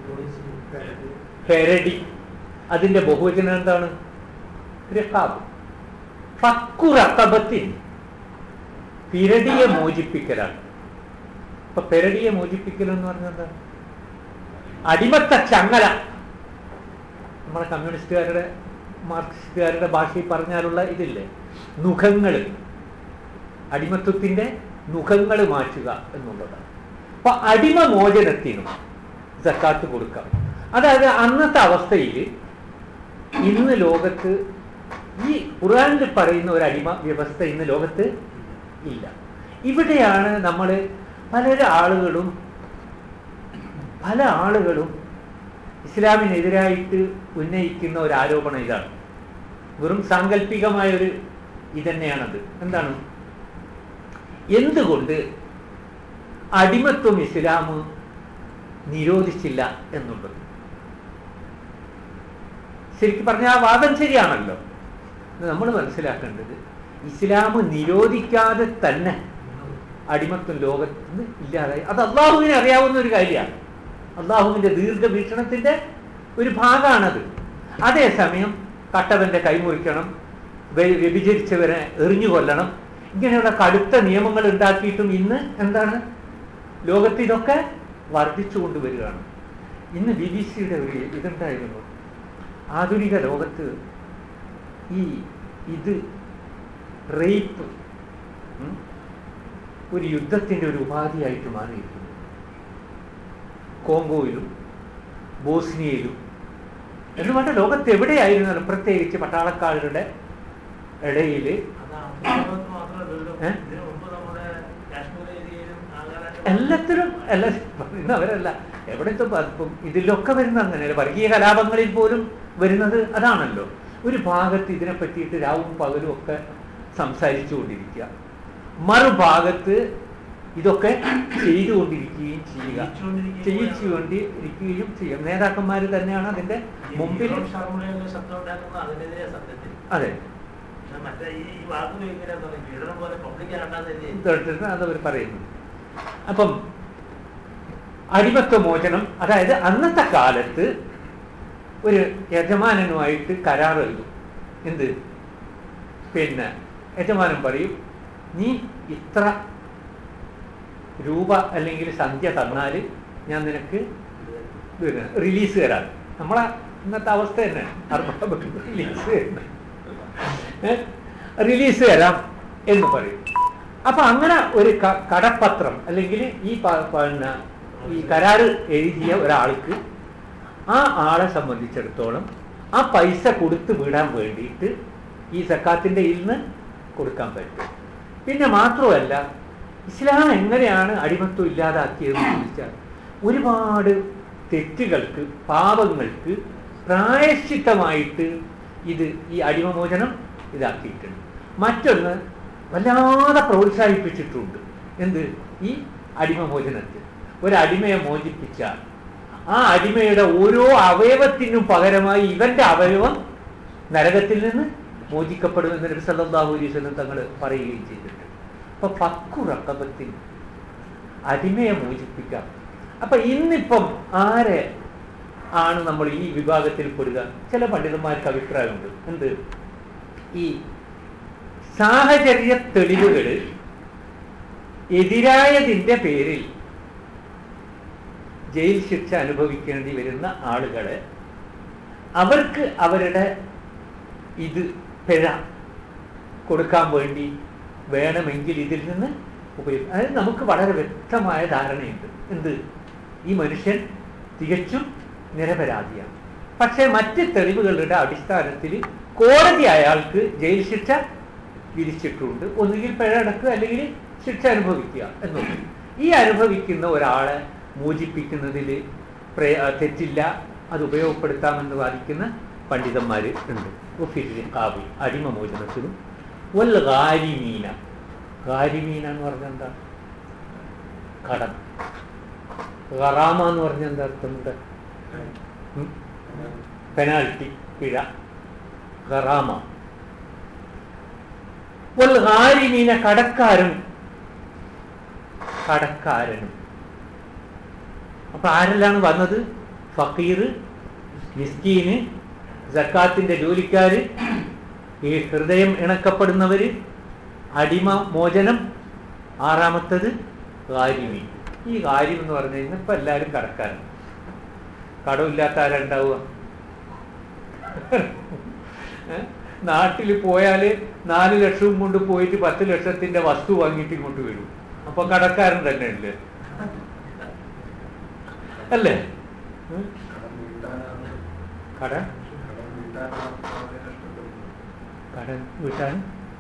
പെരടി. അതിന്റെ ബഹുവചനം എന്താണ്? റിഖാബ്. ഫക്കു റഖബത്തിൻ, പിരടിയെ മോചിപ്പിക്കലാണ്. ഇപ്പൊ പെരടിയെ മോചിപ്പിക്കൽ എന്ന് പറഞ്ഞാൽ എന്താ? അടിമത്ത ചങ്ങല. നമ്മളെ കമ്മ്യൂണിസ്റ്റുകാരുടെ മാർക്സിസ്റ്റുകാരുടെ ഭാഷയിൽ പറഞ്ഞാലുള്ള ഇതില്ലേ, നുഖങ്ങൾ, അടിമത്വത്തിന്റെ നുഖങ്ങൾ മാറ്റുക എന്നുള്ളതാണ്. അപ്പൊ അടിമ മോചനത്തിനും സക്കാത്ത് കൊടുക്കാം. അതായത് അന്നത്തെ അവസ്ഥയിൽ ഇന്ന് ലോകത്ത് ഈ ഖുർആനിൽ പറയുന്ന ഒരു അടിമ വ്യവസ്ഥ ഇന്ന് ലോകത്ത് ഇല്ല. ഇവിടെയാണ് നമ്മൾ പല ആളുകളും ഇസ്ലാമിനെതിരായിട്ട് ഉന്നയിക്കുന്ന ഒരു ആരോപണം ഇതാണ്. വെറും സാങ്കല്പികമായൊരു ഇതന്നെയാണത്. എന്താണ്? എന്തുകൊണ്ട് അടിമത്വം ഇസ്ലാം നിരോധിച്ചില്ല എന്നുള്ളത്. ശരിക്കും പറഞ്ഞാൽ ആ വാദം ശരിയാണല്ലോ. നമ്മൾ മനസ്സിലാക്കേണ്ടത് ഇസ്ലാം നിരോധിക്കാതെ തന്നെ അടിമത്വം ലോകത്ത് നിന്ന് ഇല്ലാതായി. അത് അള്ളാഹുവിനെ അറിയാവുന്ന ഒരു കാര്യമാണ്. അള്ളാഹുവിൻ്റെ ദീർഘവീക്ഷണത്തിൻ്റെ ഒരു ഭാഗമാണത്. അതേസമയം കട്ടവൻ്റെ കൈമുറിക്കണം, വ്യഭിചരിച്ചവരെ എറിഞ്ഞു കൊല്ലണം, ഇങ്ങനെയുള്ള കടുത്ത നിയമങ്ങൾ ഉണ്ടാക്കിയിട്ടും ഇന്ന് എന്താണ് ലോകത്ത് ഇതൊക്കെ വർദ്ധിച്ചു കൊണ്ടുവരികയാണ്. ഇന്ന് BBC-യുടെ ഒരു ഇതുണ്ടായിരുന്നു, ആധുനിക ലോകത്ത് ഇത് റേപ്പ് ഒരു യുദ്ധത്തിൻ്റെ ഒരു ഉപാധിയായിട്ട് മാറിയിരിക്കുന്നു. കോങ്കോയിലും ബോസ്നിയയിലും എന്ന് പറഞ്ഞാൽ ലോകത്ത് എവിടെയായിരുന്നാലും പ്രത്യേകിച്ച് പട്ടാളക്കാരുടെ ഇടയിൽ എല്ലാത്തിലും ഇന്ന് അവരല്ല എവിടത്തെ ഇപ്പം ഇതിലൊക്കെ വരുന്ന അങ്ങനെയല്ല. വർഗീയ കലാപങ്ങളിൽ പോലും വരുന്നത് അതാണല്ലോ. ഒരു ഭാഗത്ത് ഇതിനെ പറ്റിയിട്ട് രാവും പകലും ഒക്കെ സംസാരിച്ചു കൊണ്ടിരിക്കുക, മറുഭാഗത്ത് ഇതൊക്കെ ചെയ്തുകൊണ്ടിരിക്കുകയും ചെയ്യിച്ചുകൊണ്ടിരിക്കുകയും ചെയ്യും. നേതാക്കന്മാർ തന്നെയാണ് അതിന്റെ മുമ്പിൽ. അതെ, അതവർ പറയുന്നു. അപ്പം അടിമത്വ മോചനം, അതായത് അന്നത്തെ കാലത്ത് ഒരു യജമാനനുമായിട്ട് കരാർ എഴുതും. എന്ത്? പിന്നെ യജമാനൻ പറയും, നീ ഇത്ര രൂപ അല്ലെങ്കിൽ സംഖ്യ തന്നാൽ ഞാൻ നിനക്ക് റിലീസ് തരാം. നമ്മളെ ഇന്നത്തെ അവസ്ഥ തന്നെ റിലീസ് തരാം എന്ന് പറയും. അപ്പൊ അങ്ങനെ ഒരു കടപ്പത്രം അല്ലെങ്കിൽ ഈ കരാറ് എഴുതിയ ഒരാൾക്ക് ആ ആളെ സംബന്ധിച്ചിടത്തോളം ആ പൈസ കൊടുത്ത് വിടാൻ വേണ്ടിയിട്ട് ഈ സക്കാത്തിന്റെ ഇന്ന് കൊടുക്കാൻ പറ്റും. പിന്നെ മാത്രമല്ല, ഇസ്ലാം എങ്ങനെയാണ് അടിമത്വം ഇല്ലാതാക്കിയതെന്ന് ചോദിച്ചാൽ ഒരുപാട് തെറ്റുകൾക്ക്, പാപങ്ങൾക്ക് പ്രായശ്ചിത്തമായിട്ട് ഈ അടിമമോചനം ഇതാക്കിയിട്ടുണ്ട്. മറ്റൊന്ന് വല്ലാതെ പ്രോത്സാഹിപ്പിച്ചിട്ടുണ്ട്. എന്ത്? ഈ അടിമമോചനത്തിൽ ഒരടിമയെ മോചിപ്പിച്ചാൽ ആ അടിമയുടെ ഓരോ അവയവത്തിനും പകരമായി ഇവന്റെ അവയവം നരകത്തിൽ നിന്ന് മോചിക്കപ്പെടുമെന്ന് നബി സല്ലല്ലാഹു അലൈഹി വസല്ലം തങ്ങൾ പറയുകയും ചെയ്തിട്ടുണ്ട്. അപ്പൊ ഫക്കു റഖബത്തിൽ അടിമയെ മോചിപ്പിക്കാം. അപ്പൊ ഇന്നിപ്പം ആരെ ആണ് നമ്മൾ ഈ വിഭാഗത്തിൽ പെടുക? ചില പണ്ഡിതന്മാർക്ക് അഭിപ്രായമുണ്ട്. എന്ത്? ഈ സാഹചര്യ തെളിവുകൾ എതിരായതിൻ്റെ പേരിൽ ജയിൽ ശിക്ഷ അനുഭവിക്കേണ്ടി വരുന്ന ആളുകളെ അവർക്ക് അവരുടെ പിഴ കൊടുക്കാൻ വേണ്ടി വേണമെങ്കിൽ ഇതിൽ നിന്ന് അതായത് നമുക്ക് വളരെ വ്യക്തമായ ധാരണയുണ്ട്. എന്ത്? ഈ മനുഷ്യൻ തികച്ചും നിരപരാധിയാണ്. പക്ഷേ മറ്റ് തെളിവുകളുടെ അടിസ്ഥാനത്തിൽ കോടതി അയാൾക്ക് ജയിൽ ശിക്ഷ വിധിച്ചിട്ടുണ്ട്. ഒന്നുകിൽ പിഴ അടക്കുക അല്ലെങ്കിൽ ശിക്ഷ അനുഭവിക്കുക എന്നുള്ളത്. ഈ അനുഭവിക്കുന്ന ഒരാളെ മോചിപ്പിക്കുന്നതിൽ തെറ്റില്ല, അത് ഉപയോഗപ്പെടുത്താമെന്ന് വാദിക്കുന്ന പണ്ഡിതന്മാർ ഉണ്ട്. കാവി അടിമമോചനത്തിനും വല്ല ഗാരിമീന. ഗാരിമീന എന്ന് പറഞ്ഞാൽ എന്താ? കടം. ഗറാമ എന്ന് പറഞ്ഞാൽ എന്താ അർത്ഥമുണ്ട്? പെനാൽറ്റി, പിഴ. ഗറാമ. വൽ ഗാരിമീന കടക്കാരനും. അപ്പൊ ആരെല്ലാം വന്നത്? ഫക്കീർ, മിസ്കീന്, സക്കാത്തിന്റെ ജോലിക്കാര്, ഈ ഹൃദയം ഇണക്കപ്പെടുന്നവര്, അടിമ മോചനം, ആറാമത്തത് ഗാരിമി. ഈ ഗാരിം എന്ന് പറഞ്ഞു കഴിഞ്ഞാൽ ഇപ്പൊ എല്ലാവരും കടക്കാരാണ്. കടമില്ലാത്ത ആരുണ്ടാവുക? നാട്ടിൽ പോയാല് 4 ലക്ഷവും കൊണ്ട് പോയിട്ട് 10 ലക്ഷത്തിന്റെ വസ്തു വാങ്ങിയിട്ട് ഇങ്ങോട്ട് വരും. അപ്പൊ കടക്കാരൻ തന്നെ അല്ലേ? അല്ലേ? കടം വീട്ടാൻ.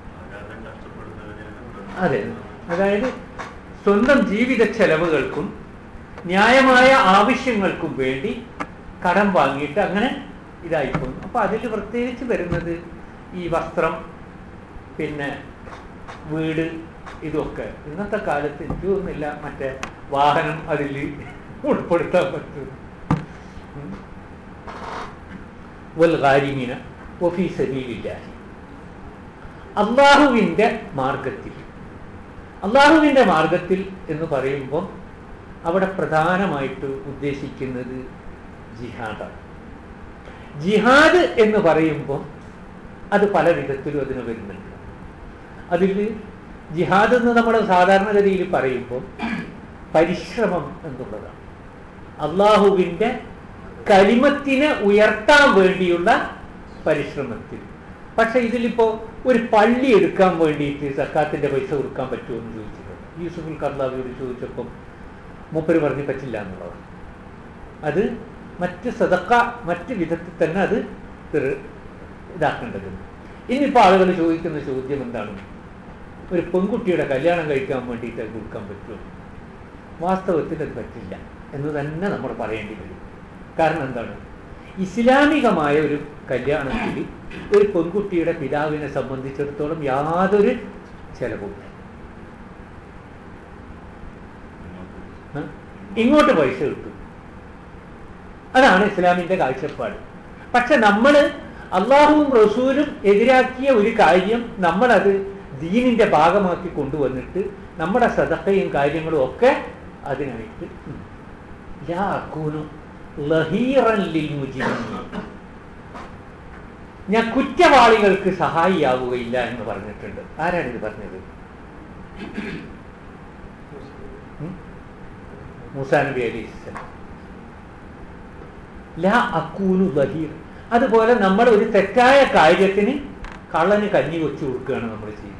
അതെ, അതായത് സ്വന്തം ജീവിത ചെലവുകൾക്കും ന്യായമായ ആവശ്യങ്ങൾക്കും വേണ്ടി കടം വാങ്ങിയിട്ട് അങ്ങനെ ഇതായിപ്പോകുന്നു. അപ്പൊ അതിൽ പ്രത്യേകിച്ച് വരുന്നത് ഈ വസ്ത്രം, പിന്നെ വീട്, ഇതൊക്കെ. ഇന്നത്തെ കാലത്ത് എനിക്ക് തോന്നുന്നില്ല മറ്റേ വാഹനം അതിൽ ഉൾപ്പെടുത്താൻ പറ്റും. വൽ ഗാരിമീന വഫീ സബീലില്ലാഹി. അള്ളാഹുവിൻ്റെ മാർഗത്തിൽ. അള്ളാഹുവിൻ്റെ മാർഗത്തിൽ എന്ന് പറയുമ്പോൾ അവിടെ പ്രധാനമായിട്ട് ഉദ്ദേശിക്കുന്നത് ജിഹാദാണ്. ജിഹാദ് എന്ന് പറയുമ്പോൾ അത് പല വിധത്തിലും അതിന് വരുന്നുണ്ട്. അതിൽ ജിഹാദ് എന്ന് നമ്മൾ സാധാരണഗതിയിൽ പറയുമ്പോൾ പരിശ്രമം എന്നുള്ളതാണ്. അള്ളാഹുവിൻ്റെ കലിമത്തിനെ ഉയർത്താൻ വേണ്ടിയുള്ള പരിശ്രമത്തിൽ. പക്ഷെ ഇതിലിപ്പോൾ ഒരു പള്ളി എടുക്കാൻ വേണ്ടിയിട്ട് സക്കാത്തിൻ്റെ പൈസ കൊടുക്കാൻ പറ്റുമോ എന്ന് ചോദിച്ചിട്ടുണ്ട്. യൂസുഫുൽ കർദാവിയോട് ചോദിച്ചപ്പം മൂപ്പര് പറഞ്ഞ് പറ്റില്ല എന്നുള്ളതാണ്. അത് മറ്റ് സദക്ക മറ്റ് വിധത്തിൽ തന്നെ അത് ഇതാക്കേണ്ടത്. ഇനിയിപ്പോൾ ആളുകൾ ചോദിക്കുന്ന ചോദ്യം എന്താണ്? ഒരു പെൺകുട്ടിയുടെ കല്യാണം കഴിക്കാൻ വേണ്ടിയിട്ട് അത് കൊടുക്കാൻ പറ്റുമോ? വാസ്തവത്തിൽ അത് പറ്റില്ല എന്ന് തന്നെ നമ്മൾ പറയേണ്ടി വരും. കാരണം എന്താണ്? ഇസ്ലാമികമായ ഒരു കല്യാണത്തിൽ ഒരു പെൺകുട്ടിയുടെ പിതാവിനെ സംബന്ധിച്ചിടത്തോളം യാതൊരു ചെലവുമില്ല. ഇങ്ങോട്ട് പൈസ കിട്ടും. അതാണ് ഇസ്ലാമിൻ്റെ കാഴ്ചപ്പാട്. പക്ഷെ നമ്മൾ അള്ളാഹുവും റസൂലും എതിരാക്കിയ ഒരു കാര്യം നമ്മളത് ദീനിൻ്റെ ഭാഗമാക്കി കൊണ്ടുവന്നിട്ട് നമ്മുടെ സദഖയും കാര്യങ്ങളും ഒക്കെ അതിനായിട്ട് ഞാൻ കുറ്റവാളികൾക്ക് സഹായിയാവുകയില്ല എന്ന് പറഞ്ഞിട്ടുണ്ട്. ആരാണിത് പറഞ്ഞത്? മൂസാ നബി അലൈഹിസ്സലാം. ലാ അക്കൂനു ലഹീർ. അതുപോലെ നമ്മൾ ഒരു തെറ്റായ കാര്യത്തിന് കള്ളന് കഞ്ഞി വെച്ച് കൊടുക്കുകയാണ് നമ്മൾ ചെയ്യുന്നത്.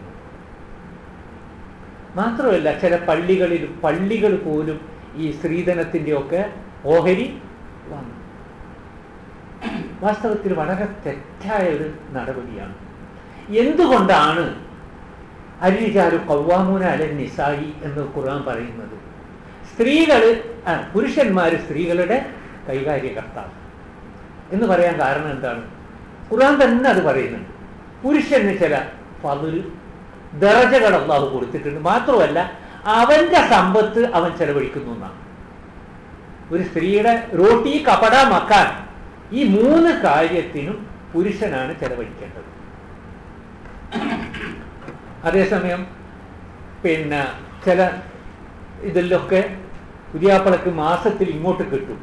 മാത്രമല്ല ചില പള്ളികൾ പോലും ഈ സ്ത്രീധനത്തിൻ്റെ ഒക്കെ ഓഹരി വന്നു. വാസ്തവത്തിൽ വളരെ തെറ്റായ ഒരു നടപടിയാണ്. എന്തുകൊണ്ടാണ് അരിജാലു ഖവ്വാമൂന അലൻ നിസായി എന്ന് ഖുർആൻ പറയുന്നത്? പുരുഷന്മാർ സ്ത്രീകളുടെ കൈകാര്യകർത്താവ് എന്ന് പറയാൻ കാരണം എന്താണ്? ഖുർആൻ തന്നെ അത് പറയുന്നുണ്ട്. പുരുഷന് ചില ഫള് ദറജകൾ അല്ലാഹു കൊടുത്തിട്ടുണ്ട്. മാത്രമല്ല അവന്റെ സമ്പത്ത് അവൻ ചെലവഴിക്കുന്നു എന്നാണ്. ഒരു സ്ത്രീയുടെ റോട്ടി കപട മക്കാൻ ഈ 3 കാര്യത്തിനും പുരുഷനാണ് ചെലവഴിക്കേണ്ടത്. അതേസമയം പിന്നെ ചില ഇതിലൊക്കെ പുതിയാപ്പളക്ക് മാസത്തിൽ ഇങ്ങോട്ട് കിട്ടും.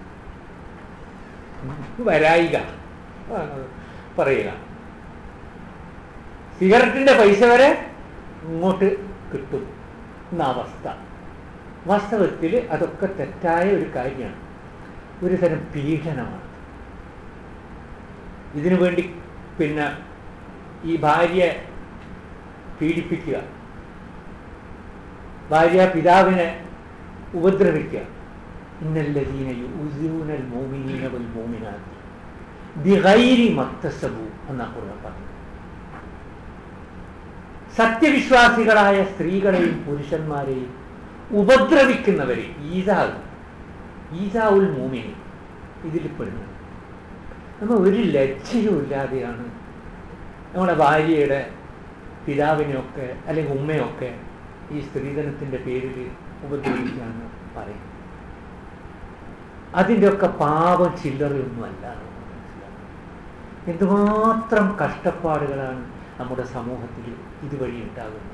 വരായിക പറയുക, സിഗരറ്റിന്റെ പൈസ വരെ ഇങ്ങോട്ട് കിട്ടും എന്ന അവസ്ഥ. വാസ്തവത്തിൽ അതൊക്കെ തെറ്റായ ഒരു കാര്യമാണ്. ഒരു തരം പീഡനമാണ്. ഇതിനു വേണ്ടി പിന്നെ ഈ ഭാര്യയെ പീഡിപ്പിക്കുക, ഭാര്യ പിതാവിനെ ഉപദ്രവിക്കുക. ഇന്നല്ലദീന യുഊദൂനൽ മുഅ്മിനീന വൽ മുഅ്മിനാത്തി ബിഗൈരി മക്തസബു എന്നാണ് ഖുർആൻ പറഞ്ഞത്. സത്യവിശ്വാസികളായ സ്ത്രീകളെയും പുരുഷന്മാരെയും ഉപദ്രവിക്കുന്നവരെ ഈസാഉൽ മുഅ്മിനി ഇതിൽ പെടുന്നു. നമ്മൾ ഒരു ലജ്ജയും ഇല്ലാതെയാണ് നമ്മുടെ ഭാര്യയുടെ പിതാവിനെയൊക്കെ അല്ലെങ്കിൽ ഉമ്മയൊക്കെ ഈ സ്ത്രീധനത്തിൻ്റെ പേരിൽ ഉപദ്രവിക്കാന്ന് പറയും. അതിൻ്റെ ഒക്കെ പാപം ചില്ലറയൊന്നുമല്ല. എന്തുമാത്രം കഷ്ടപ്പാടുകളാണ് നമ്മുടെ സമൂഹത്തിൽ ഇതുവഴി ഉണ്ടാകുന്നത്.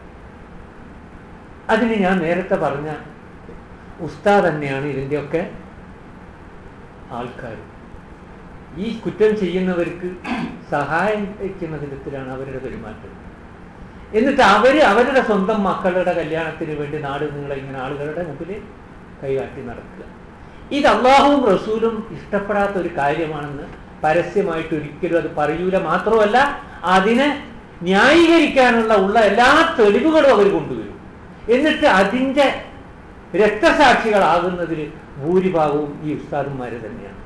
അതിന് ഞാൻ നേരത്തെ പറഞ്ഞ ഉസ്താദ് തന്നെയാണ് ഇതിൻ്റെയൊക്കെ ആൾക്കാർ. ഈ കുറ്റം ചെയ്യുന്നവർക്ക് സഹായിക്കുന്ന വിധത്തിലാണ് അവരുടെ പെരുമാറ്റം. എന്നിട്ട് അവരുടെ സ്വന്തം മക്കളുടെ കല്യാണത്തിന് വേണ്ടി നാട് നീളെ ഇങ്ങനെ ആളുകളുടെ മുമ്പിൽ കൈകാട്ടി നടക്കുക. ഇത് അള്ളാഹുവും റസൂലും ഇഷ്ടപ്പെടാത്ത ഒരു കാര്യമാണെന്ന് പരസ്യമായിട്ട് ഒരിക്കലും അത് പറയൂല. മാത്രമല്ല അതിനെ ന്യായീകരിക്കാനുള്ള എല്ലാ തെളിവുകളും അവർ കൊണ്ടുവരും. എന്നിട്ട് അതിൻ്റെ രക്തസാക്ഷികളാകുന്നതിൽ ഭൂരിഭാഗവും ഈ ഉസ്താദന്മാർ തന്നെയാണ്.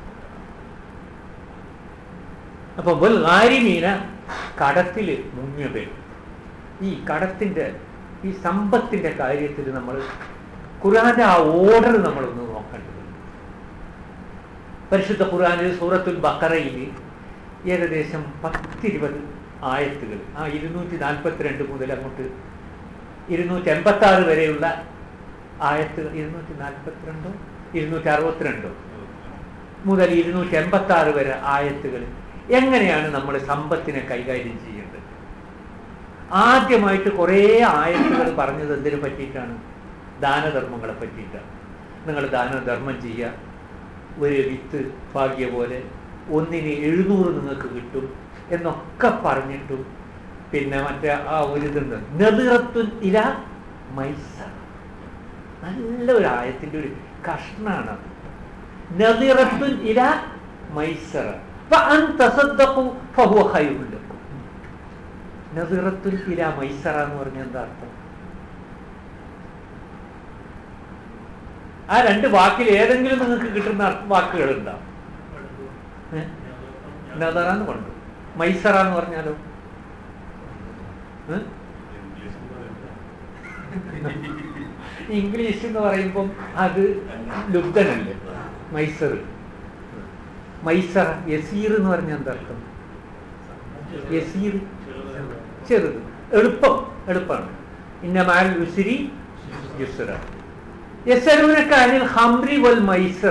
അപ്പൊ ഗാരിമീന കടത്തിൽ മുങ്ങിയവർ. ഈ കടത്തിൻ്റെ ഈ സമ്പത്തിൻ്റെ കാര്യത്തിൽ നമ്മൾ ഖുർആന്റെ ആ ഓർഡർ നമ്മളൊന്ന് നോക്കേണ്ടതുണ്ട്. പരിശുദ്ധ ഖുർആനിൽ സൂറത്തുൽ ബഖറയിൽ ഏകദേശം 10-20 ആയത്തുകൾ, ആ 242 മുതൽ അങ്ങോട്ട് 286 വരെയുള്ള ആയത്തുകൾ, 242 262 മുതൽ 286 വരെ ആയത്തുകൾ എങ്ങനെയാണ് നമ്മൾ സമ്പത്തിനെ കൈകാര്യം ചെയ്യേണ്ടത്? ആദ്യമായിട്ട് കുറേ ആയത്തുകൾ പറഞ്ഞത് എന്തിനെ പറ്റിയിട്ടാണ്? ദാനധർമ്മങ്ങളെ പറ്റിയിട്ടാണ്. നിങ്ങൾ ദാനധർമ്മം ചെയ്യുക, ഒരു വിത്ത് ഭാഗ്യ പോലെ ഒന്നിന് 700 നിങ്ങൾക്ക് കിട്ടും എന്നൊക്കെ പറഞ്ഞിട്ടും പിന്നെ മറ്റേ ആ ഒരു ഇതുണ്ട്, നദിറത്തുൻ ഇലാ മൈസറ. നല്ലൊരു ആയത്തിൻ്റെ ഒരു കഷ്ണാണ് അത്. നദിറത്തുൻ ഇലാ മൈസറ ഫഅൻ തസദ്ദഖു ഫഹുവ ഖൈറുൻ ലക്കും. നദിറത്തുൻ ഇലാ മൈസറ എന്ന് പറഞ്ഞാൽ എന്താ അർത്ഥം? ആ രണ്ട് വാക്കിൽ ഏതെങ്കിലും നിങ്ങൾക്ക് കിട്ടുന്ന വാക്കുകൾ ഉണ്ടാവും. നദറാന്ന് പറഞ്ഞു, മൈസറ എന്ന് പറഞ്ഞാലോ? ഇംഗ്ലീഷ് എന്ന് പറയുമ്പം അത് ലുബ്ധനല്ലേ മൈസർ. മൈസറ യസീർ എന്ന് പറഞ്ഞാൽ എന്താ അർത്ഥം? യസീർ ചെറുത്, എളുപ്പം, എളുപ്പമാണ്. ഇന്നമാൽ ഉസ്രി യുസ്ര. യസ്അലൂനക അനിൽ ഖംറി വൽ മൈസർ,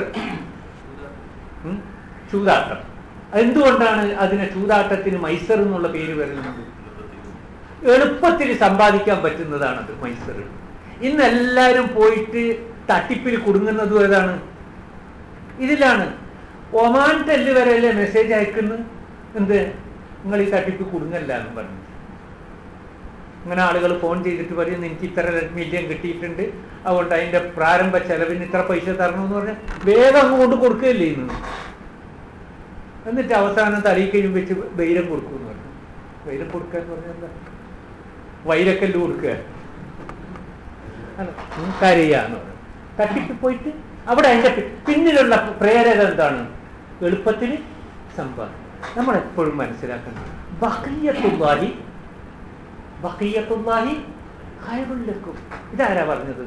ചൂതാട്ടം. എന്തുകൊണ്ടാണ് അതിനെ ചൂതാട്ടത്തിന് മൈസർ എന്നുള്ള പേര് വരുന്നത്? എളുപ്പത്തിൽ സമ്പാദിക്കാൻ പറ്റുന്നതാണത് മൈസർ. ഇന്ന് എല്ലാവരും പോയിട്ട് തട്ടിപ്പിൽ കുടുങ്ങുന്നതും ഏതാണ്? ഇതിലാണ്. ഒമാൻ ടെല്ല് വരെയല്ലേ മെസ്സേജ് അയക്കുന്നു, എന്ത് നിങ്ങൾ ഈ തട്ടിപ്പ് കുടുങ്ങല്ല എന്ന് പറഞ്ഞു. അങ്ങനെ ആളുകൾ ഫോൺ ചെയ്തിട്ട് പറയുന്നു എനിക്ക് ഇത്ര മില്യൺ കിട്ടിയിട്ടുണ്ട്, അതുകൊണ്ട് അതിൻ്റെ പ്രാരംഭ ചെലവിന് ഇത്ര പൈസ തരണമെന്ന് പറഞ്ഞാൽ വേഗം അങ്ങോട്ട് കൊടുക്കുകയല്ലേ ഇന്ന്. എന്നിട്ട് അവസാനം തലയിക്കയും വെച്ച് വൈരം കൊടുക്കുമെന്ന് പറഞ്ഞു. വൈരം കൊടുക്കുക എന്ന് പറഞ്ഞാൽ എന്താ? വൈരക്കല്ല് കൊടുക്കുക അല്ല, കരയാന്ന് പറഞ്ഞു. തട്ടിപ്പ് പോയിട്ട് അവിടെ അതിൻ്റെ പിന്നിലുള്ള പ്രേരക എന്താണ്? എളുപ്പത്തിന് സമ്പാദിക്കും. നമ്മളെപ്പോഴും മനസ്സിലാക്കണം, ബഖിയ്യത്തുല്ലാഹി ബഖിയ്യത്തുല്ലാഹി ഖൈറുൽ ലക്കും. ഇതാരാ പറഞ്ഞത്?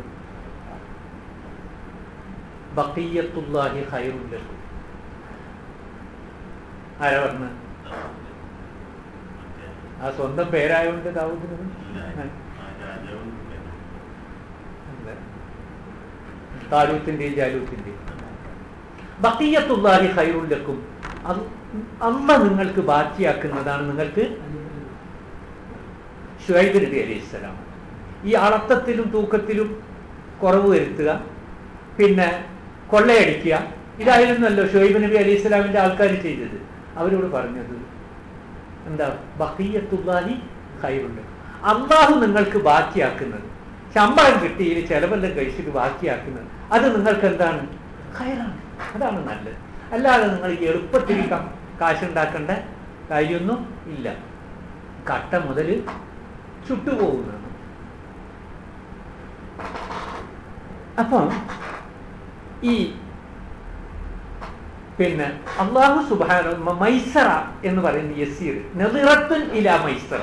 ബഖിയ്യത്തുല്ലാഹി ഖൈറുൽ ലക്കും. ആരാ പറഞ്ഞത്? ആ സ്വന്തം പേരായോണ്ട് ദാവൂദിന് താലൂത്തിന്റെയും ജാലൂത്തിന്റെയും. ബഖിയ്യത്തുല്ലാഹി ഖൈറുൽ ലക്കും, അല്ലാഹ് നിങ്ങൾക്ക് ബാക്കിയാക്കുന്നതാണ് നിങ്ങൾക്ക്. ശുഐബ് നബി അലൈഹിസ്സലാം ഈ അളത്തത്തിലും തൂക്കത്തിലും കുറവ് വരുത്തുക, പിന്നെ കൊള്ളയടിക്കുക, ഇതായിരുന്നല്ലോ ശുഐബ് നബി അലൈഹിസ്സലാമിന്റെ ആൾക്കാർ ചെയ്തത്. അവരോട് പറഞ്ഞത് എന്താ? ബഖിയ്യത്തുല്ലാഹി ഖൈറുൽ ലക്കും, അല്ലാഹു നിങ്ങൾക്ക് ബാക്കിയാക്കുന്നത്, ശമ്പളം കിട്ടിയിൽ ചെലവെല്ലാം കഴിച്ചിട്ട് ബാക്കിയാക്കുന്നത്, അത് നിങ്ങൾക്ക് എന്താണ്? ഖൈറാണ്, അതാണ് നല്ലത്. അല്ലാതെ നിങ്ങൾ എളുപ്പത്തിൽ കാശുണ്ടാക്കേണ്ട കാര്യമൊന്നും ഇല്ല. കട്ട മുതൽ ചുട്ടുപോകുന്നതാണ്. അപ്പം ഈ പിന്നെ അല്ലാഹു സുബ്ഹാനഹു മൈസറ എന്ന് പറയുന്ന യസീർ, നദിറത്തുൻ ഇലാ മൈസറ,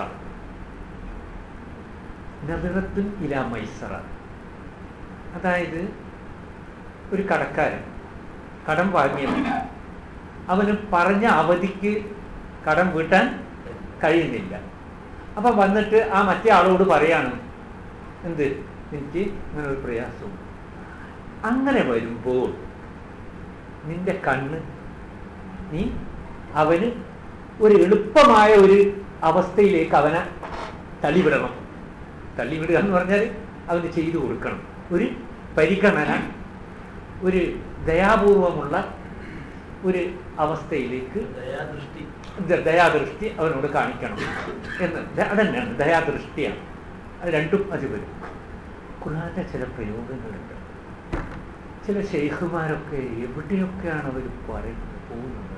നദിറത്തുൻ ഇലാ മൈസറ. അതായത് ഒരു കടക്കാരൻ കടം വാങ്ങിയവൻ, അവന് പറഞ്ഞ അവധിക്ക് കടം വീട്ടാൻ കഴിയുന്നില്ല. അപ്പം വന്നിട്ട് ആ മറ്റേ ആളോട് പറയാണ്, എന്ത്, എനിക്ക് അങ്ങനെ ഒരു പ്രയാസവും. അങ്ങനെ വരുമ്പോൾ നിന്റെ കണ്ണ് നീ അവന് ഒരു എളുപ്പമായ ഒരു അവസ്ഥയിലേക്ക് അവനെ തള്ളിവിടണം. തള്ളിവിടുക എന്ന് പറഞ്ഞാൽ അവന് ചെയ്തു കൊടുക്കണം. ഒരു പരിഗണന, ഒരു ദയാപൂർവമുള്ള ഒരു അവസ്ഥയിലേക്ക് ദയാദൃഷ്ടി അവനോട് കാണിക്കണം എന്ന്. അതന്നെയാണ് ദയാദൃഷ്ടിയാണ്. അത് രണ്ടും അത് വരും. ഖുർആന്റെ ചില പ്രയോഗങ്ങളുണ്ട്. ചില ശൈഖുമാരൊക്കെ എവിടെയൊക്കെയാണ് അവർ പോകുന്നത്.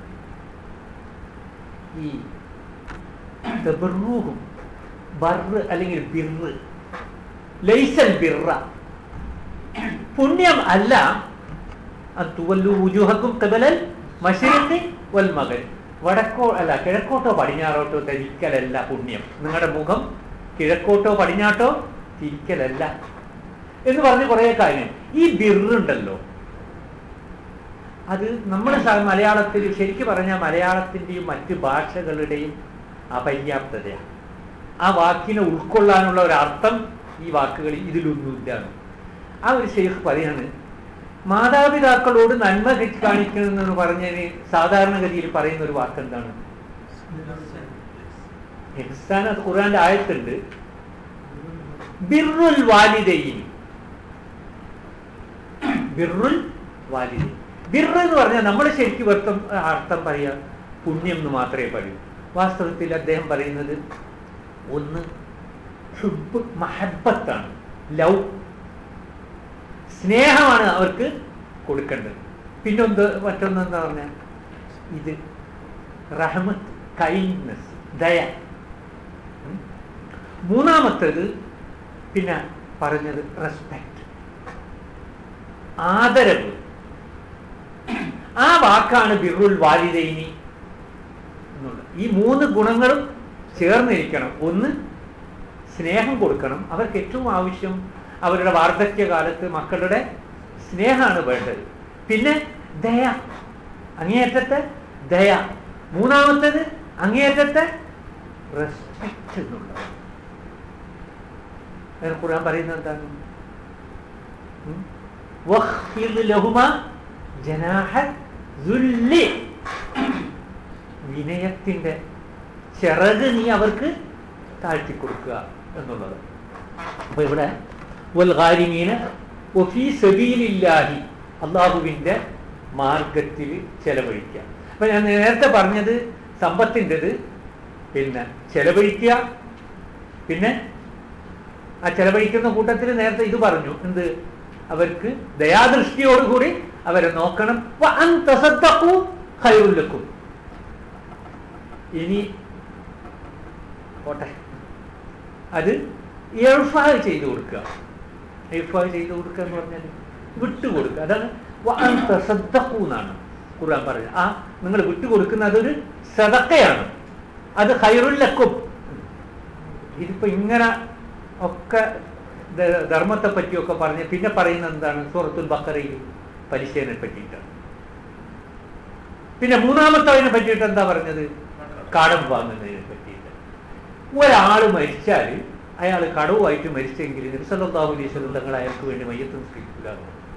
ഈ തബറൂഹും ബർറ് അല്ലെങ്കിൽ ബിർറ്, ലൈസൽ ബിർറ, പുണ്യം അല്ല, തുവല്ലു വുജൂഹക്കും ഖിബലൽ മശ്രിഖി വൽ മഗ്രിബ്, വടക്കോ അല്ല കിഴക്കോട്ടോ പടിഞ്ഞാറോട്ടോ തിരിക്കലല്ല പുണ്യം. നിങ്ങളുടെ മുഖം കിഴക്കോട്ടോ പടിഞ്ഞാട്ടോ തിരിക്കലല്ല എന്ന് പറഞ്ഞ് കുറേ കാര്യം. ഈ ബിർറുണ്ടല്ലോ, അത് നമ്മൾ മലയാളത്തിൽ ശരിക്കും പറഞ്ഞാൽ മലയാളത്തിൻ്റെയും മറ്റ് ഭാഷകളുടെയും അപര്യാപ്തതയാണ്. ആ വാക്കിനെ ഉൾക്കൊള്ളാനുള്ള ഒരർത്ഥം ഈ വാക്കുകളിൽ ഇതിലൊന്നുമില്ല. ആ ഒരു ശൈഖ് പറയാണ്, മാതാപിതാക്കളോട് നന്മ കാണിക്കണമെന്ന് പറഞ്ഞതിന് സാധാരണഗതിയിൽ പറയുന്ന ഒരു വാക്ക് എന്താണ്? ഇഹ്സാൻ. അത് ഖുർആന്റെ ആയത്തുണ്ട്, ബിർറുൽ വാലിദൈൻ. ബിർറുൽ വാലിദൈൻ. ബിർറ് എന്ന് പറഞ്ഞാൽ നമ്മൾ ശരിക്കും അർത്ഥം പറയാ പുണ്യം എന്ന് മാത്രമേ പറയൂ. വാസ്തവത്തിൽ അദ്ദേഹം പറയുന്നത് ഒന്ന് ഹുബ്ബ്, മഹബത്താണ്, ലവ്, സ്നേഹമാണ് അവർക്ക് കൊടുക്കേണ്ടത്. പിന്നൊന്ന് മറ്റൊന്നെന്താ പറഞ്ഞാൽ ഇത് റഹ്മത്ത്, കൈൻഡ്നെസ്, ദയ. മൂന്നാമത്തേത് പിന്നെ പറഞ്ഞത് റെസ്പെക്ട്, ആദരവ്. ആ വാക്കാണ് ബിർറുൽ വാലിദൈനി എന്നുള്ളത്. ഈ മൂന്ന് ഗുണങ്ങളും ചേർന്നിരിക്കണം. ഒന്ന്, സ്നേഹം കൊടുക്കണം. അവർക്ക് ഏറ്റവും ആവശ്യം അവരുടെ വാർദ്ധക്യകാലത്ത് മക്കളുടെ സ്നേഹമാണ് വേണ്ടത്. പിന്നെ ദയ, അങ്ങേയറ്റത്തെ ദയ. മൂന്നാമത്തേത് അങ്ങേയറ്റത്തെ റെസ്പെക്ട് എന്നുള്ളത്. ഖുർആൻ പറയുന്നത് എന്താണ്? വഖ്ഫിദ് ലഹുമാ ജനാഹ ദുല്ലി. വിനയത്തിന്റെ ചിറക് നീ അവർക്ക് താഴ്ത്തി കൊടുക്കുക എന്നുള്ളത്. അപ്പൊ ഇവിടെ വൽഗാരിമീന വഫീ സബീലില്ലാഹി, അള്ളാഹുവിന്റെ മാർഗത്തിൽ ചെലവഴിക്കുക. അപ്പൊ ഞാൻ നേരത്തെ പറഞ്ഞത് സമ്പത്തിൻ്റെത്, പിന്നെ ചെലവഴിക്കുക. പിന്നെ ആ ചെലവഴിക്കുന്ന കൂട്ടത്തിൽ നേരത്തെ ഇത് പറഞ്ഞു, എന്ത്? അവർക്ക് ദയാദൃഷ്ടിയോടുകൂടി അവരെ നോക്കണം. വഅൻ തസദ്ദഖൂ ഖൈറുൽ ലക്കും. ഇനി പോട്ടെ, അത് ഇർഫാഹ് ചെയ്തു കൊടുക്കുക. ഇർഫാഹ് ചെയ്തു കൊടുക്കുക എന്ന് പറഞ്ഞാൽ വിട്ടുകൊടുക്കുക. അതാണ് വഅൻ തസദ്ദഖൂ എന്നാണ് ഖുർആൻ പറയുന്നത്. ആ നിങ്ങൾ വിട്ടുകൊടുക്കുന്ന അതൊരു സദഖയാണ്, അത് ഖൈറുൽ ലക്കും. ഇതിപ്പോ ഇങ്ങനെ ഒക്കെ ധർമ്മത്തെ പറ്റിയൊക്കെ പറഞ്ഞ് പിന്നെ പറയുന്നത് എന്താണ്? സൂറത്തുൽ ബഖറയിൽ പലിശയെ പറ്റിയിട്ടാണ്. പിന്നെ മൂന്നാമത്തെ അതിനെ പറ്റിയിട്ട് എന്താ പറഞ്ഞത്? കടം വാങ്ങുന്നതിനെ പറ്റിയിട്ട്. ഒരാൾ മരിച്ചാൽ അയാൾ കടവുമായിട്ട് മരിച്ചെങ്കിൽ നബി സല്ലല്ലാഹു അലൈഹി വസല്ലം തങ്ങൾ അയാൾക്ക് വേണ്ടി മയ്യത്ത് നിസ്കരിക്കില്ല.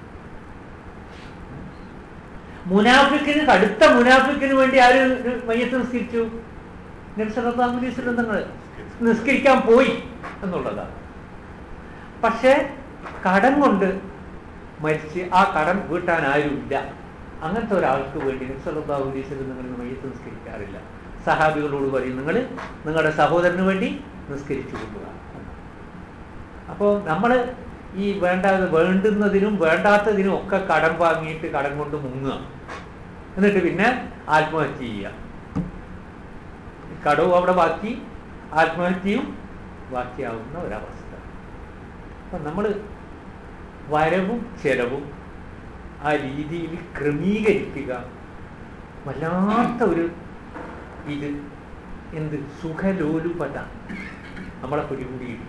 മുനാഫിക്കിന്, കടുത്ത മുനാഫിക്കിന് വേണ്ടി ആര് മയ്യത്ത് നിസ്കരിച്ചു? നബി സല്ലല്ലാഹു അലൈഹി വസല്ലം തങ്ങൾ നിസ്കരിക്കാൻ പോയി എന്നുള്ളതാണ്. പക്ഷേ കടം കൊണ്ട് മരിച്ച് ആ കടം വീട്ടാൻ ആരുമില്ല. അങ്ങനത്തെ ഒരാൾക്ക് വേണ്ടി നബി സല്ലല്ലാഹു അലൈഹി വസല്ലം നിങ്ങൾ മയ്യത്ത് നിസ്കരിക്കാറില്ല. സഹാബികളോട് പറയും, നിങ്ങൾ നിങ്ങളുടെ സഹോദരന് വേണ്ടി നിസ്കരിച്ചു കൊള്ളുക. അപ്പോൾ നമ്മൾ ഈ വേണ്ടുന്നതിനും വേണ്ടാത്തതിനും ഒക്കെ കടം വാങ്ങിയിട്ട് കടം കൊണ്ട് മുങ്ങുക, എന്നിട്ട് പിന്നെ ആത്മഹത്യ ചെയ്യുക. കടവും അവിടെ ബാക്കി, ആത്മഹത്യയും ബാക്കിയാവുന്ന ഒരവസ്ഥ. അപ്പം നമ്മൾ വരവും ചെലവും ആ രീതിയിൽ ക്രമീകരിക്കുക. വല്ലാത്ത ഒരു ഇത് എന്ത് സുഖലോലുപത നമ്മളെ പിടികൂടിയിരിക്കുന്നു.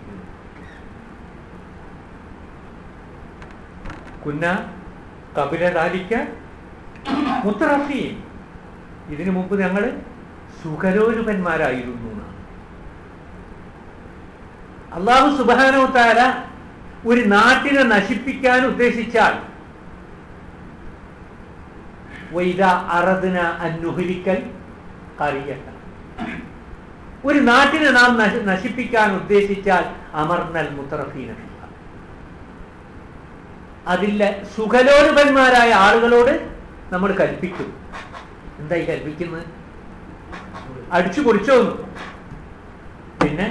കുന്ന കപിലദാലിക്ക മുത്തറഫീൻ, ഇതിനു മുമ്പ് ഞങ്ങൾ സുഖലോലുപന്മാരായിരുന്നു എന്നാണ്. അല്ലാഹു സുബ്ഹാനഹു വ തആല ഒരു നാട്ടിനെ നശിപ്പിക്കാൻ ഉദ്ദേശിച്ചാൽ വൈദാ അറദ്ന അൻ നുഹ്ലിക്കൽ ഖറിയത, ഒരു നാട്ടിനെ നാം നശിപ്പിക്കാൻ ഉദ്ദേശിച്ചാൽ അമർനൽ മുത്തറഫീന, അതിലെ സുഖലോലുപന്മാരായ ആളുകളോട് നമ്മൾ കൽപ്പിക്കും. എന്തായി കൽപ്പിക്കുന്നത്? അടിച്ചു പൊളിച്ചോന്നു. പിന്നെ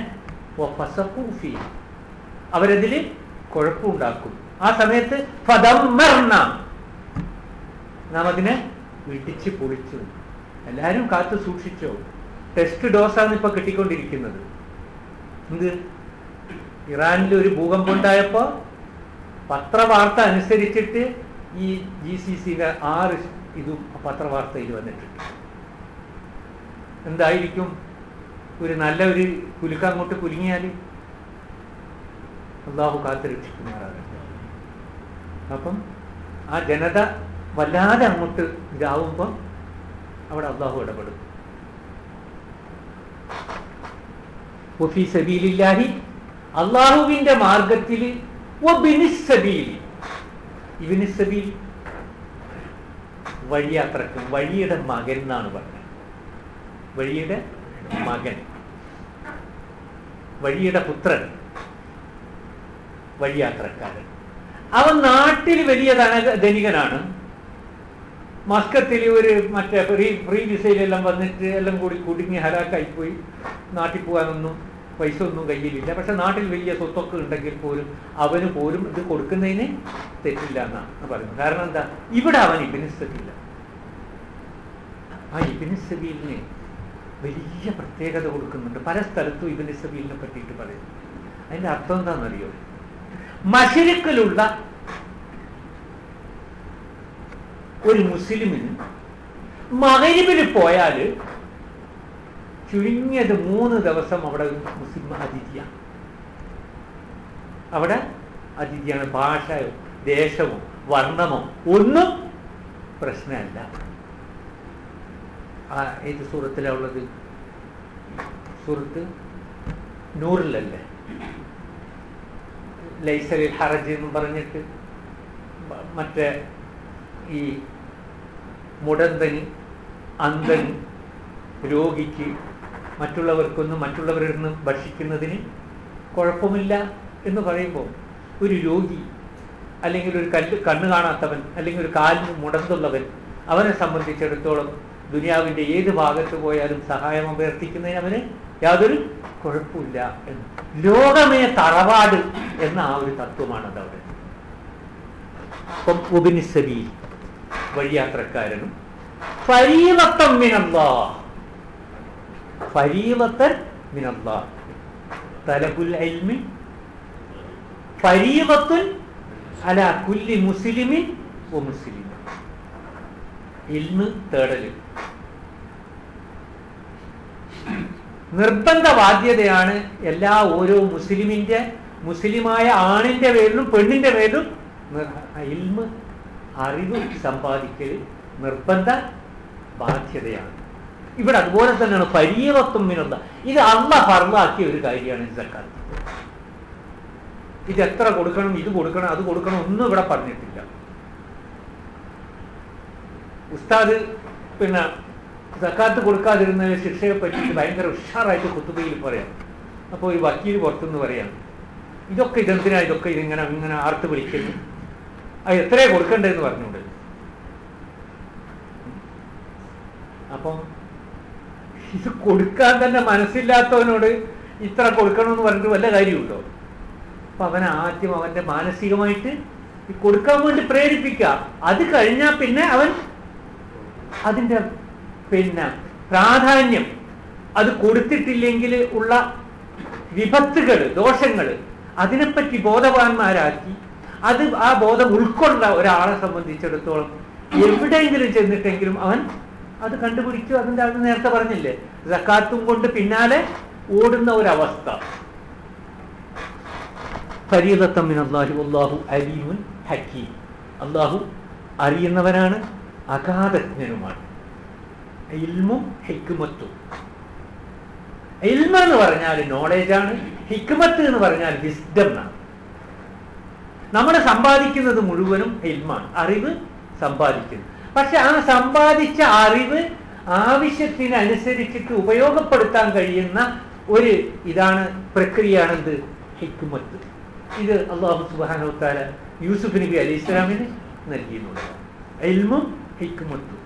അവരതിൽ കുഴപ്പമുണ്ടാക്കും. ആ സമയത്ത് നാം അതിനെ ഇടിച്ച് പൊളിച്ചു. എല്ലാവരും കാത്തു സൂക്ഷിച്ചോ. ടെസ്റ്റ് ഡോസാണ് ഇപ്പൊ കിട്ടിക്കൊണ്ടിരിക്കുന്നത്. എന്ത്? ഇറാനിൽ ഒരു ഭൂകമ്പം ഉണ്ടായപ്പോ പത്രവാർത്ത അനുസരിച്ചിട്ട് ഈ GCCയുടെ 6 ഇതും പത്രവാർത്തയിൽ വന്നിട്ടുണ്ട്. എന്തായിരിക്കും? ഒരു നല്ല ഒരു കുലുക്കം അങ്ങോട്ട് കുലുങ്ങിയാൽ അള്ളാഹു കാത്ത് രക്ഷിക്കുമാറാകട്ടെ. അപ്പം ആ ജനത വല്ലാതെ അങ്ങോട്ട് ഇതാവുമ്പം അവിടെ അള്ളാഹു ഇടപെടും. വഫീ സബീലില്ലാഹി, അള്ളാഹുവിന്റെ മാർഗത്തിൽ, വബിനിസ് സബീൽ, ഇബ്നിസ് സബീൽ വഴിയാത്രക്കും വഴിയുടെ മകൻ എന്നാണ് പറഞ്ഞത്. വഴിയുടെ മകൻ, വഴിയുടെ പുത്രൻ, വഴിയാത്രക്കാരൻ. അവൻ നാട്ടിൽ വലിയ ധനികനാണ്. മസ്കത്തിൽ ഒരു മറ്റേ ഫ്രീ വിസയിലെല്ലാം വന്നിട്ട് എല്ലാം കൂടി കുടുങ്ങി ഹലാക്കായിപ്പോയി. നാട്ടിൽ പോകാനൊന്നും പൈസ ഒന്നും കയ്യിലില്ല. പക്ഷെ നാട്ടിൽ വലിയ സ്വത്തൊക്കെ ഉണ്ടെങ്കിൽ പോലും അവന് പോലും ഇത് കൊടുക്കുന്നതിന് തെറ്റില്ല എന്നാണ് പറയുന്നത്. കാരണം എന്താ, ഇവിടെ അവൻ ഇബ്നു സബീൽ. ആ ഇബ്നു സബീലിന് വലിയ പ്രത്യേകത കൊടുക്കുന്നുണ്ട്. പല സ്ഥലത്തും ഇബ്നു സബീലിനെ പറ്റിയിട്ട് പറയുന്നു. അതിന്റെ അർത്ഥം എന്താണെന്നറിയോ? മശരിക്കിലുള്ള ഒരു മുസ്ലിമിന് മഗ്‌രിബിൽ പോയാൽ ചുരുങ്ങിയത് 3 ദിവസം അവിടെ മുസ്ലിം അതിഥിയാണ്. അവിടെ അതിഥിയാണ്. ഭാഷയോ ദേശമോ വർണ്ണമോ ഒന്നും പ്രശ്നമല്ല. ഏത് സൂറത്തിലാണ് ഉള്ളത്? സൂറത്ത് നൂറിലല്ലേ? ലൈസലിൽ ഹറജ് എന്നും പറഞ്ഞിട്ട് മറ്റേ ഈ മുടന്തന്, അന്ധന്, രോഗിക്ക്, മറ്റുള്ളവരിൽ നിന്ന് ഭക്ഷിക്കുന്നതിന് കുഴപ്പമില്ല എന്ന് പറയുമ്പോൾ ഒരു രോഗി അല്ലെങ്കിൽ ഒരു കണ്ണ് കാണാത്തവൻ അല്ലെങ്കിൽ ഒരു കാലിന് മുടന്തുള്ളവൻ, അവനെ സംബന്ധിച്ചിടത്തോളം ദുനിയാവിൻ്റെ ഏത് ഭാഗത്ത് പോയാലും സഹായം അഭ്യർത്ഥിക്കുന്നതിന് അവന് യാതൊരു കുഴപ്പമില്ല എന്ന്. ലോകമേ തറവാട് എന്ന ആ ഒരു തത്വമാണത് അവിടെ. അപ്പം ഇബ്നു സബീൽ വഴിയാത്രക്കാരനും ഫരീളത്തൻ മിനല്ലാഹ്, ഫരീളത്തൻ മിനല്ലാഹ്, തലബുൽ ഇൽമി ഫരീളത്തുൻ അലാ കുല്ലി മുസ്ലിമിൻ വ മുസ്ലിമ. ഇൽമ് തേടല് നിർബന്ധ ബാധ്യതയാണ് എല്ലാ ഓരോ മുസ്ലിമായ ആണിന്റെ പേരിലും പെണ്ണിന്റെ പേരിലും ഇൽമ്, അറിവ് സമ്പാദിക്കൽ നിർബന്ധ ബാധ്യതയാണ്. ഇവിടെ അതുപോലെ തന്നെയാണ് ഫരീളത്തുൻ മിനല്ലാഹ്. ഇത് അല്ലാഹ് ഫർളാക്കിയ ഒരു കാര്യമാണ് സക്കാത്ത്. ഇത് എത്ര കൊടുക്കണം, ഇത് കൊടുക്കണം, അത് കൊടുക്കണം ഒന്നും ഇവിടെ പറഞ്ഞിട്ടില്ല. ഉസ്താദ് പിന്നെ സക്കാത്ത് കൊടുക്കാതിരുന്ന ശിക്ഷയെ പറ്റിയിട്ട് ഭയങ്കര ഉഷാറായിട്ട് ഖുതുബയിൽ പറയാം. അപ്പോൾ ഈ വക്കീൽ പുറത്തുനിന്ന് പറയാം, ഇതെന്തിനാ ഇതൊക്കെ ഇങ്ങനെ ആർത്ത് വിളിക്കുന്നു, അത് എത്രയാ കൊടുക്കണ്ടെന്ന് പറഞ്ഞുകൊണ്ട്. അപ്പം ഇത് കൊടുക്കാൻ തന്നെ മനസ്സില്ലാത്തവനോട് ഇത്ര കൊടുക്കണമെന്ന് പറഞ്ഞിട്ട് വല്ല കാര്യമുണ്ടോ? അപ്പൊ അവനെ ആദ്യം അവന്റെ മാനസികമായിട്ട് കൊടുക്കാൻ വേണ്ടി പ്രേരിപ്പിക്കുക. അത് കഴിഞ്ഞാൽ പിന്നെ അവൻ അതിൻ്റെ പ്രാധാന്യം, അത് കൊടുത്തിട്ടില്ലെങ്കിൽ ഉള്ള വിപത്തുകൾ, ദോഷങ്ങൾ, അതിനെപ്പറ്റി ബോധവാന്മാരാക്കി ആ ബോധം ഉൾക്കൊണ്ട ഒരാളെ സംബന്ധിച്ചിടത്തോളം എവിടെയെങ്കിലും ചെന്നിട്ടെങ്കിലും അവൻ അത് കണ്ടുപിടിച്ചു. അത് നേരത്തെ പറഞ്ഞില്ലേ, സക്കാത്തും കൊണ്ട് പിന്നാലെ ഓടുന്ന ഒരവസ്ഥ. ഫരീളത്തൻ മിനല്ലാഹി വല്ലാഹു അലീമുൻ ഹകീം. അല്ലാഹു അറിയുന്നവനാണ്, അഗാധജ്ഞനുമാണ്. ഇൽമും ഹിക്മത്തും. ഇൽമ എന്ന് പറഞ്ഞാൽ നോളേജാണ്, ഹിക്മത്ത് എന്ന് പറഞ്ഞാൽ വിസ്ഡം ആണ്. നമ്മൾ സമ്പാദിക്കുന്നത് മുഴുവനും ഇൽമാണ്, അറിവ് സമ്പാദിക്കുന്നു. പക്ഷെ ആ സമ്പാദിച്ച അറിവ് ആവശ്യത്തിനനുസരിച്ചിട്ട് ഉപയോഗപ്പെടുത്താൻ കഴിയുന്ന ഒരു പ്രക്രിയയാണെന്ത്? ഹിക്മത്ത്. ഇത് അല്ലാഹു സുബ്ഹാനഹു വ തആല യൂസുഫ് നബി അലൈഹി ഇസ്ലാമിന് നൽകിയിട്ടുള്ളതാണ്. ഇൽമും ഹിക്മത്തും.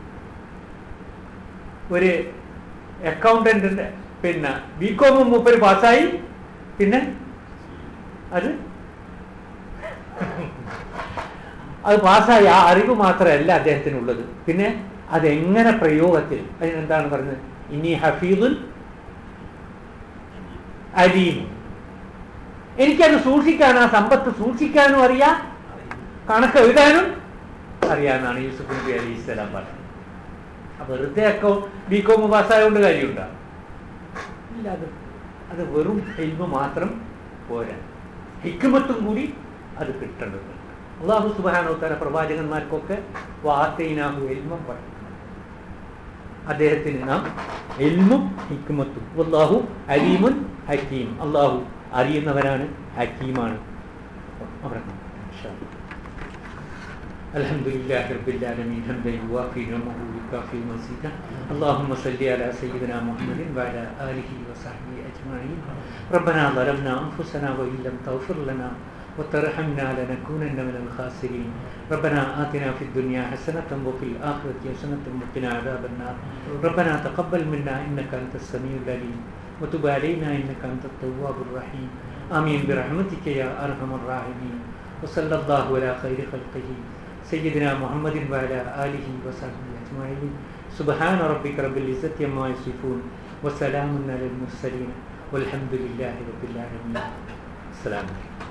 ഒരു അക്കൗണ്ടന്റിന്റെ ബികോമും മൂപ്പര് പാസ്സായി, പിന്നെ അത് പാസ്സായി. ആ അറിവ് മാത്രമല്ല അദ്ദേഹത്തിനുള്ളത്, പിന്നെ അതെങ്ങനെ പ്രയോഗത്തിൽ, അതിനെന്താണ് പറഞ്ഞത്? ഇനി ഹഫീദുൻ അലീം. എനിക്കത് സൂക്ഷിക്കാനും, ആ സമ്പത്ത് സൂക്ഷിക്കാനും അറിയാം, കണക്ക് എഴുതാനും അറിയാമെന്നാണ് യൂസുഫ് നബി അലൈഹി സ്വലാം പറഞ്ഞത്. അപ്പൊ വെറുതെ ബികോം പാസ്സായതുകൊണ്ട് കാര്യമുണ്ടോ? ഇല്ല. അത് വെറും ഇൽമ് മാത്രം പോരാ, ഹിക്മത്തും കൂടി അത് കിട്ടേണ്ടതുണ്ട്. അല്ലാഹു സുബ്ഹാനഹു വ തആല പ്രവാചകന്മാർക്കൊക്കെ വഅതൈനാഹു ഇൽമൻ പഠിക്കണം. അദ്ദേഹത്തിന് നാം ഇൽമും ഹിക്മത്തും. വല്ലാഹു അലീമുൻ ഹകീം. അല്ലാഹു അറിയുന്നവനാണ്, ഹക്കീമാണ്. അവിടെ Alhamdulillahi Rabbil Alamin hamdan yuwafi ni'amahu wa yukafi mazida. Allahumma salli ala sayyidina Muhammadin wa ala alihi wa sahbihi ajma'in. Rabbana zalamna anfusana wa illam taghfir lana wa tarhamna lanakunanna minal khasirin. Rabbana atina fid dunya hasanatan wa fil akhirati hasanatan wa qina adhaban nar. Rabbana taqabbal minna innaka antas samiul alim wa tub alayna innaka antat tawwabur rahim. Amin bi rahmatika ya arhamar rahimin. Wa sallallahu ala khairi khalqihi سيدنا محمد وعلى آله وصحبه أجمعين. سبحان ربك رب العزة عما يصفون وسلام على المرسلين والحمد لله رب العالمين. السلام عليكم.